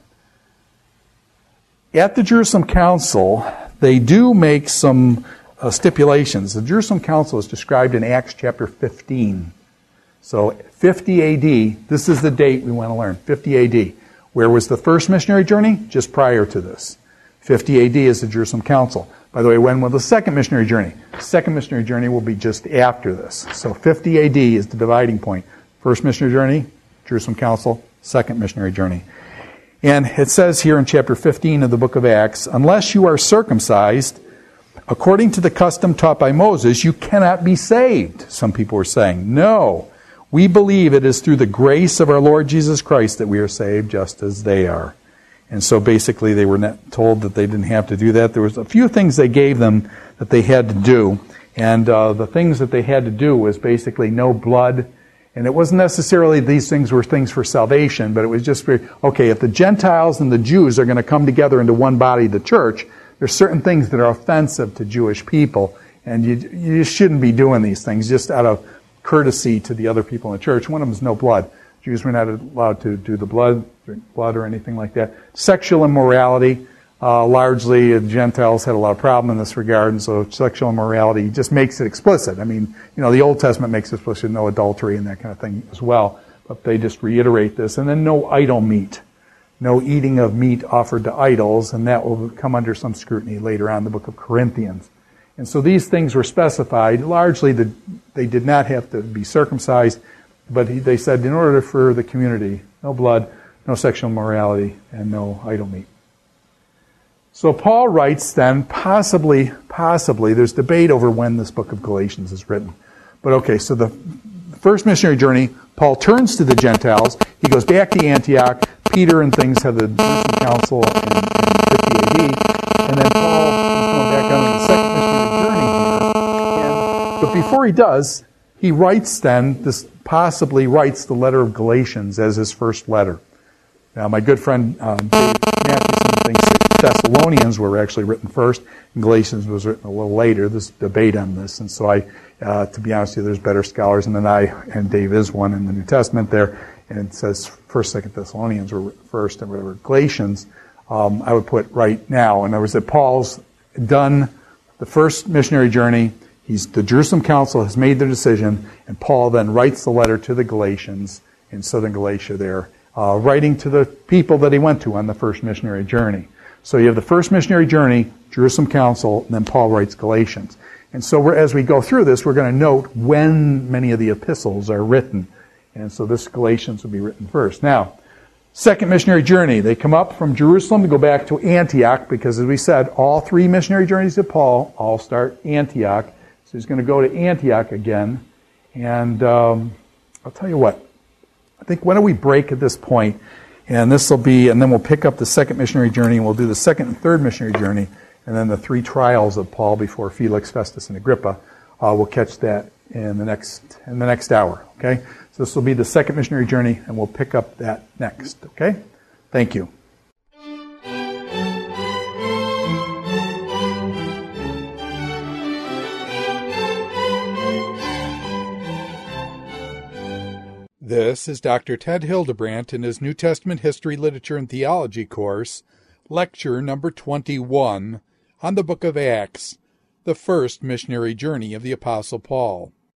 at the Jerusalem Council, they do make some uh, stipulations. The Jerusalem Council is described in Acts chapter fifteen. So fifty A D, this is the date we want to learn, fifty A D. Where was the first missionary journey? Just prior to this. fifty A D is the Jerusalem Council. By the way, when will the second missionary journey? The second missionary journey will be just after this. So fifty A D is the dividing point. First missionary journey, Jerusalem Council, second missionary journey. And it says here in chapter fifteen of the book of Acts, "Unless you are circumcised, according to the custom taught by Moses, you cannot be saved." Some people were saying, no, we believe it is through the grace of our Lord Jesus Christ that we are saved, just as they are. And so basically they were not told that they didn't have to do that. There was a few things they gave them that they had to do. And uh, the things that they had to do was basically no blood. And it wasn't necessarily these things were things for salvation, but it was just, for, okay, if the Gentiles and the Jews are going to come together into one body, the church, there's certain things that are offensive to Jewish people. And you, you shouldn't be doing these things just out of courtesy to the other people in the church. One of them is no blood. Jews were not allowed to do the blood, drink blood or anything like that. Sexual immorality, uh, largely the Gentiles had a lot of problem in this regard, and so sexual immorality just makes it explicit. I mean, you know, the Old Testament makes it explicit, no adultery and that kind of thing as well, but they just reiterate this. And then no idol meat, no eating of meat offered to idols, and that will come under some scrutiny later on in the book of Corinthians. And so these things were specified. Largely, the, they did not have to be circumcised, but he, they said in order for the community, no blood, no sexual immorality, and no idol meat. So Paul writes then, possibly, possibly, there's debate over when this book of Galatians is written. But okay, so the first missionary journey, Paul turns to the Gentiles. He goes back to Antioch. Peter and things have the Jerusalem Council in, in fifty A D. And then Paul is going back on the second missionary journey here. And, but before he does, he writes then, this possibly writes the letter of Galatians as his first letter. Now, my good friend um, Dave Matheson thinks that Thessalonians were actually written first, and Galatians was written a little later. There's debate on this, and so I, uh, to be honest with you, there's better scholars than I, and Dave is one in the New Testament there, and it says First, Second Thessalonians were written first, and whatever Galatians, um, I would put right now. In other words, that Paul's done the first missionary journey. He's the Jerusalem Council has made their decision, and Paul then writes the letter to the Galatians in southern Galatia there, uh, writing to the people that he went to on the first missionary journey. So you have the first missionary journey, Jerusalem Council, and then Paul writes Galatians. And so we're, as we go through this, we're going to note when many of the epistles are written. And so this Galatians will be written first. Now, second missionary journey. They come up from Jerusalem to go back to Antioch because, as we said, all three missionary journeys of Paul all start Antioch. So he's going to go to Antioch again. And um, I'll tell you what. I think why don't we break at this point, and this will be, and then we'll pick up the second missionary journey, and we'll do the second and third missionary journey, and then the three trials of Paul before Felix, Festus, and Agrippa. Uh, we'll catch that in the next in the next hour. Okay, so this will be the second missionary journey, and we'll pick up that next. Okay, thank you. This is Doctor Ted Hildebrandt in his New Testament History, Literature, and Theology course, lecture number twenty-one, on the book of Acts, the first missionary journey of the Apostle Paul.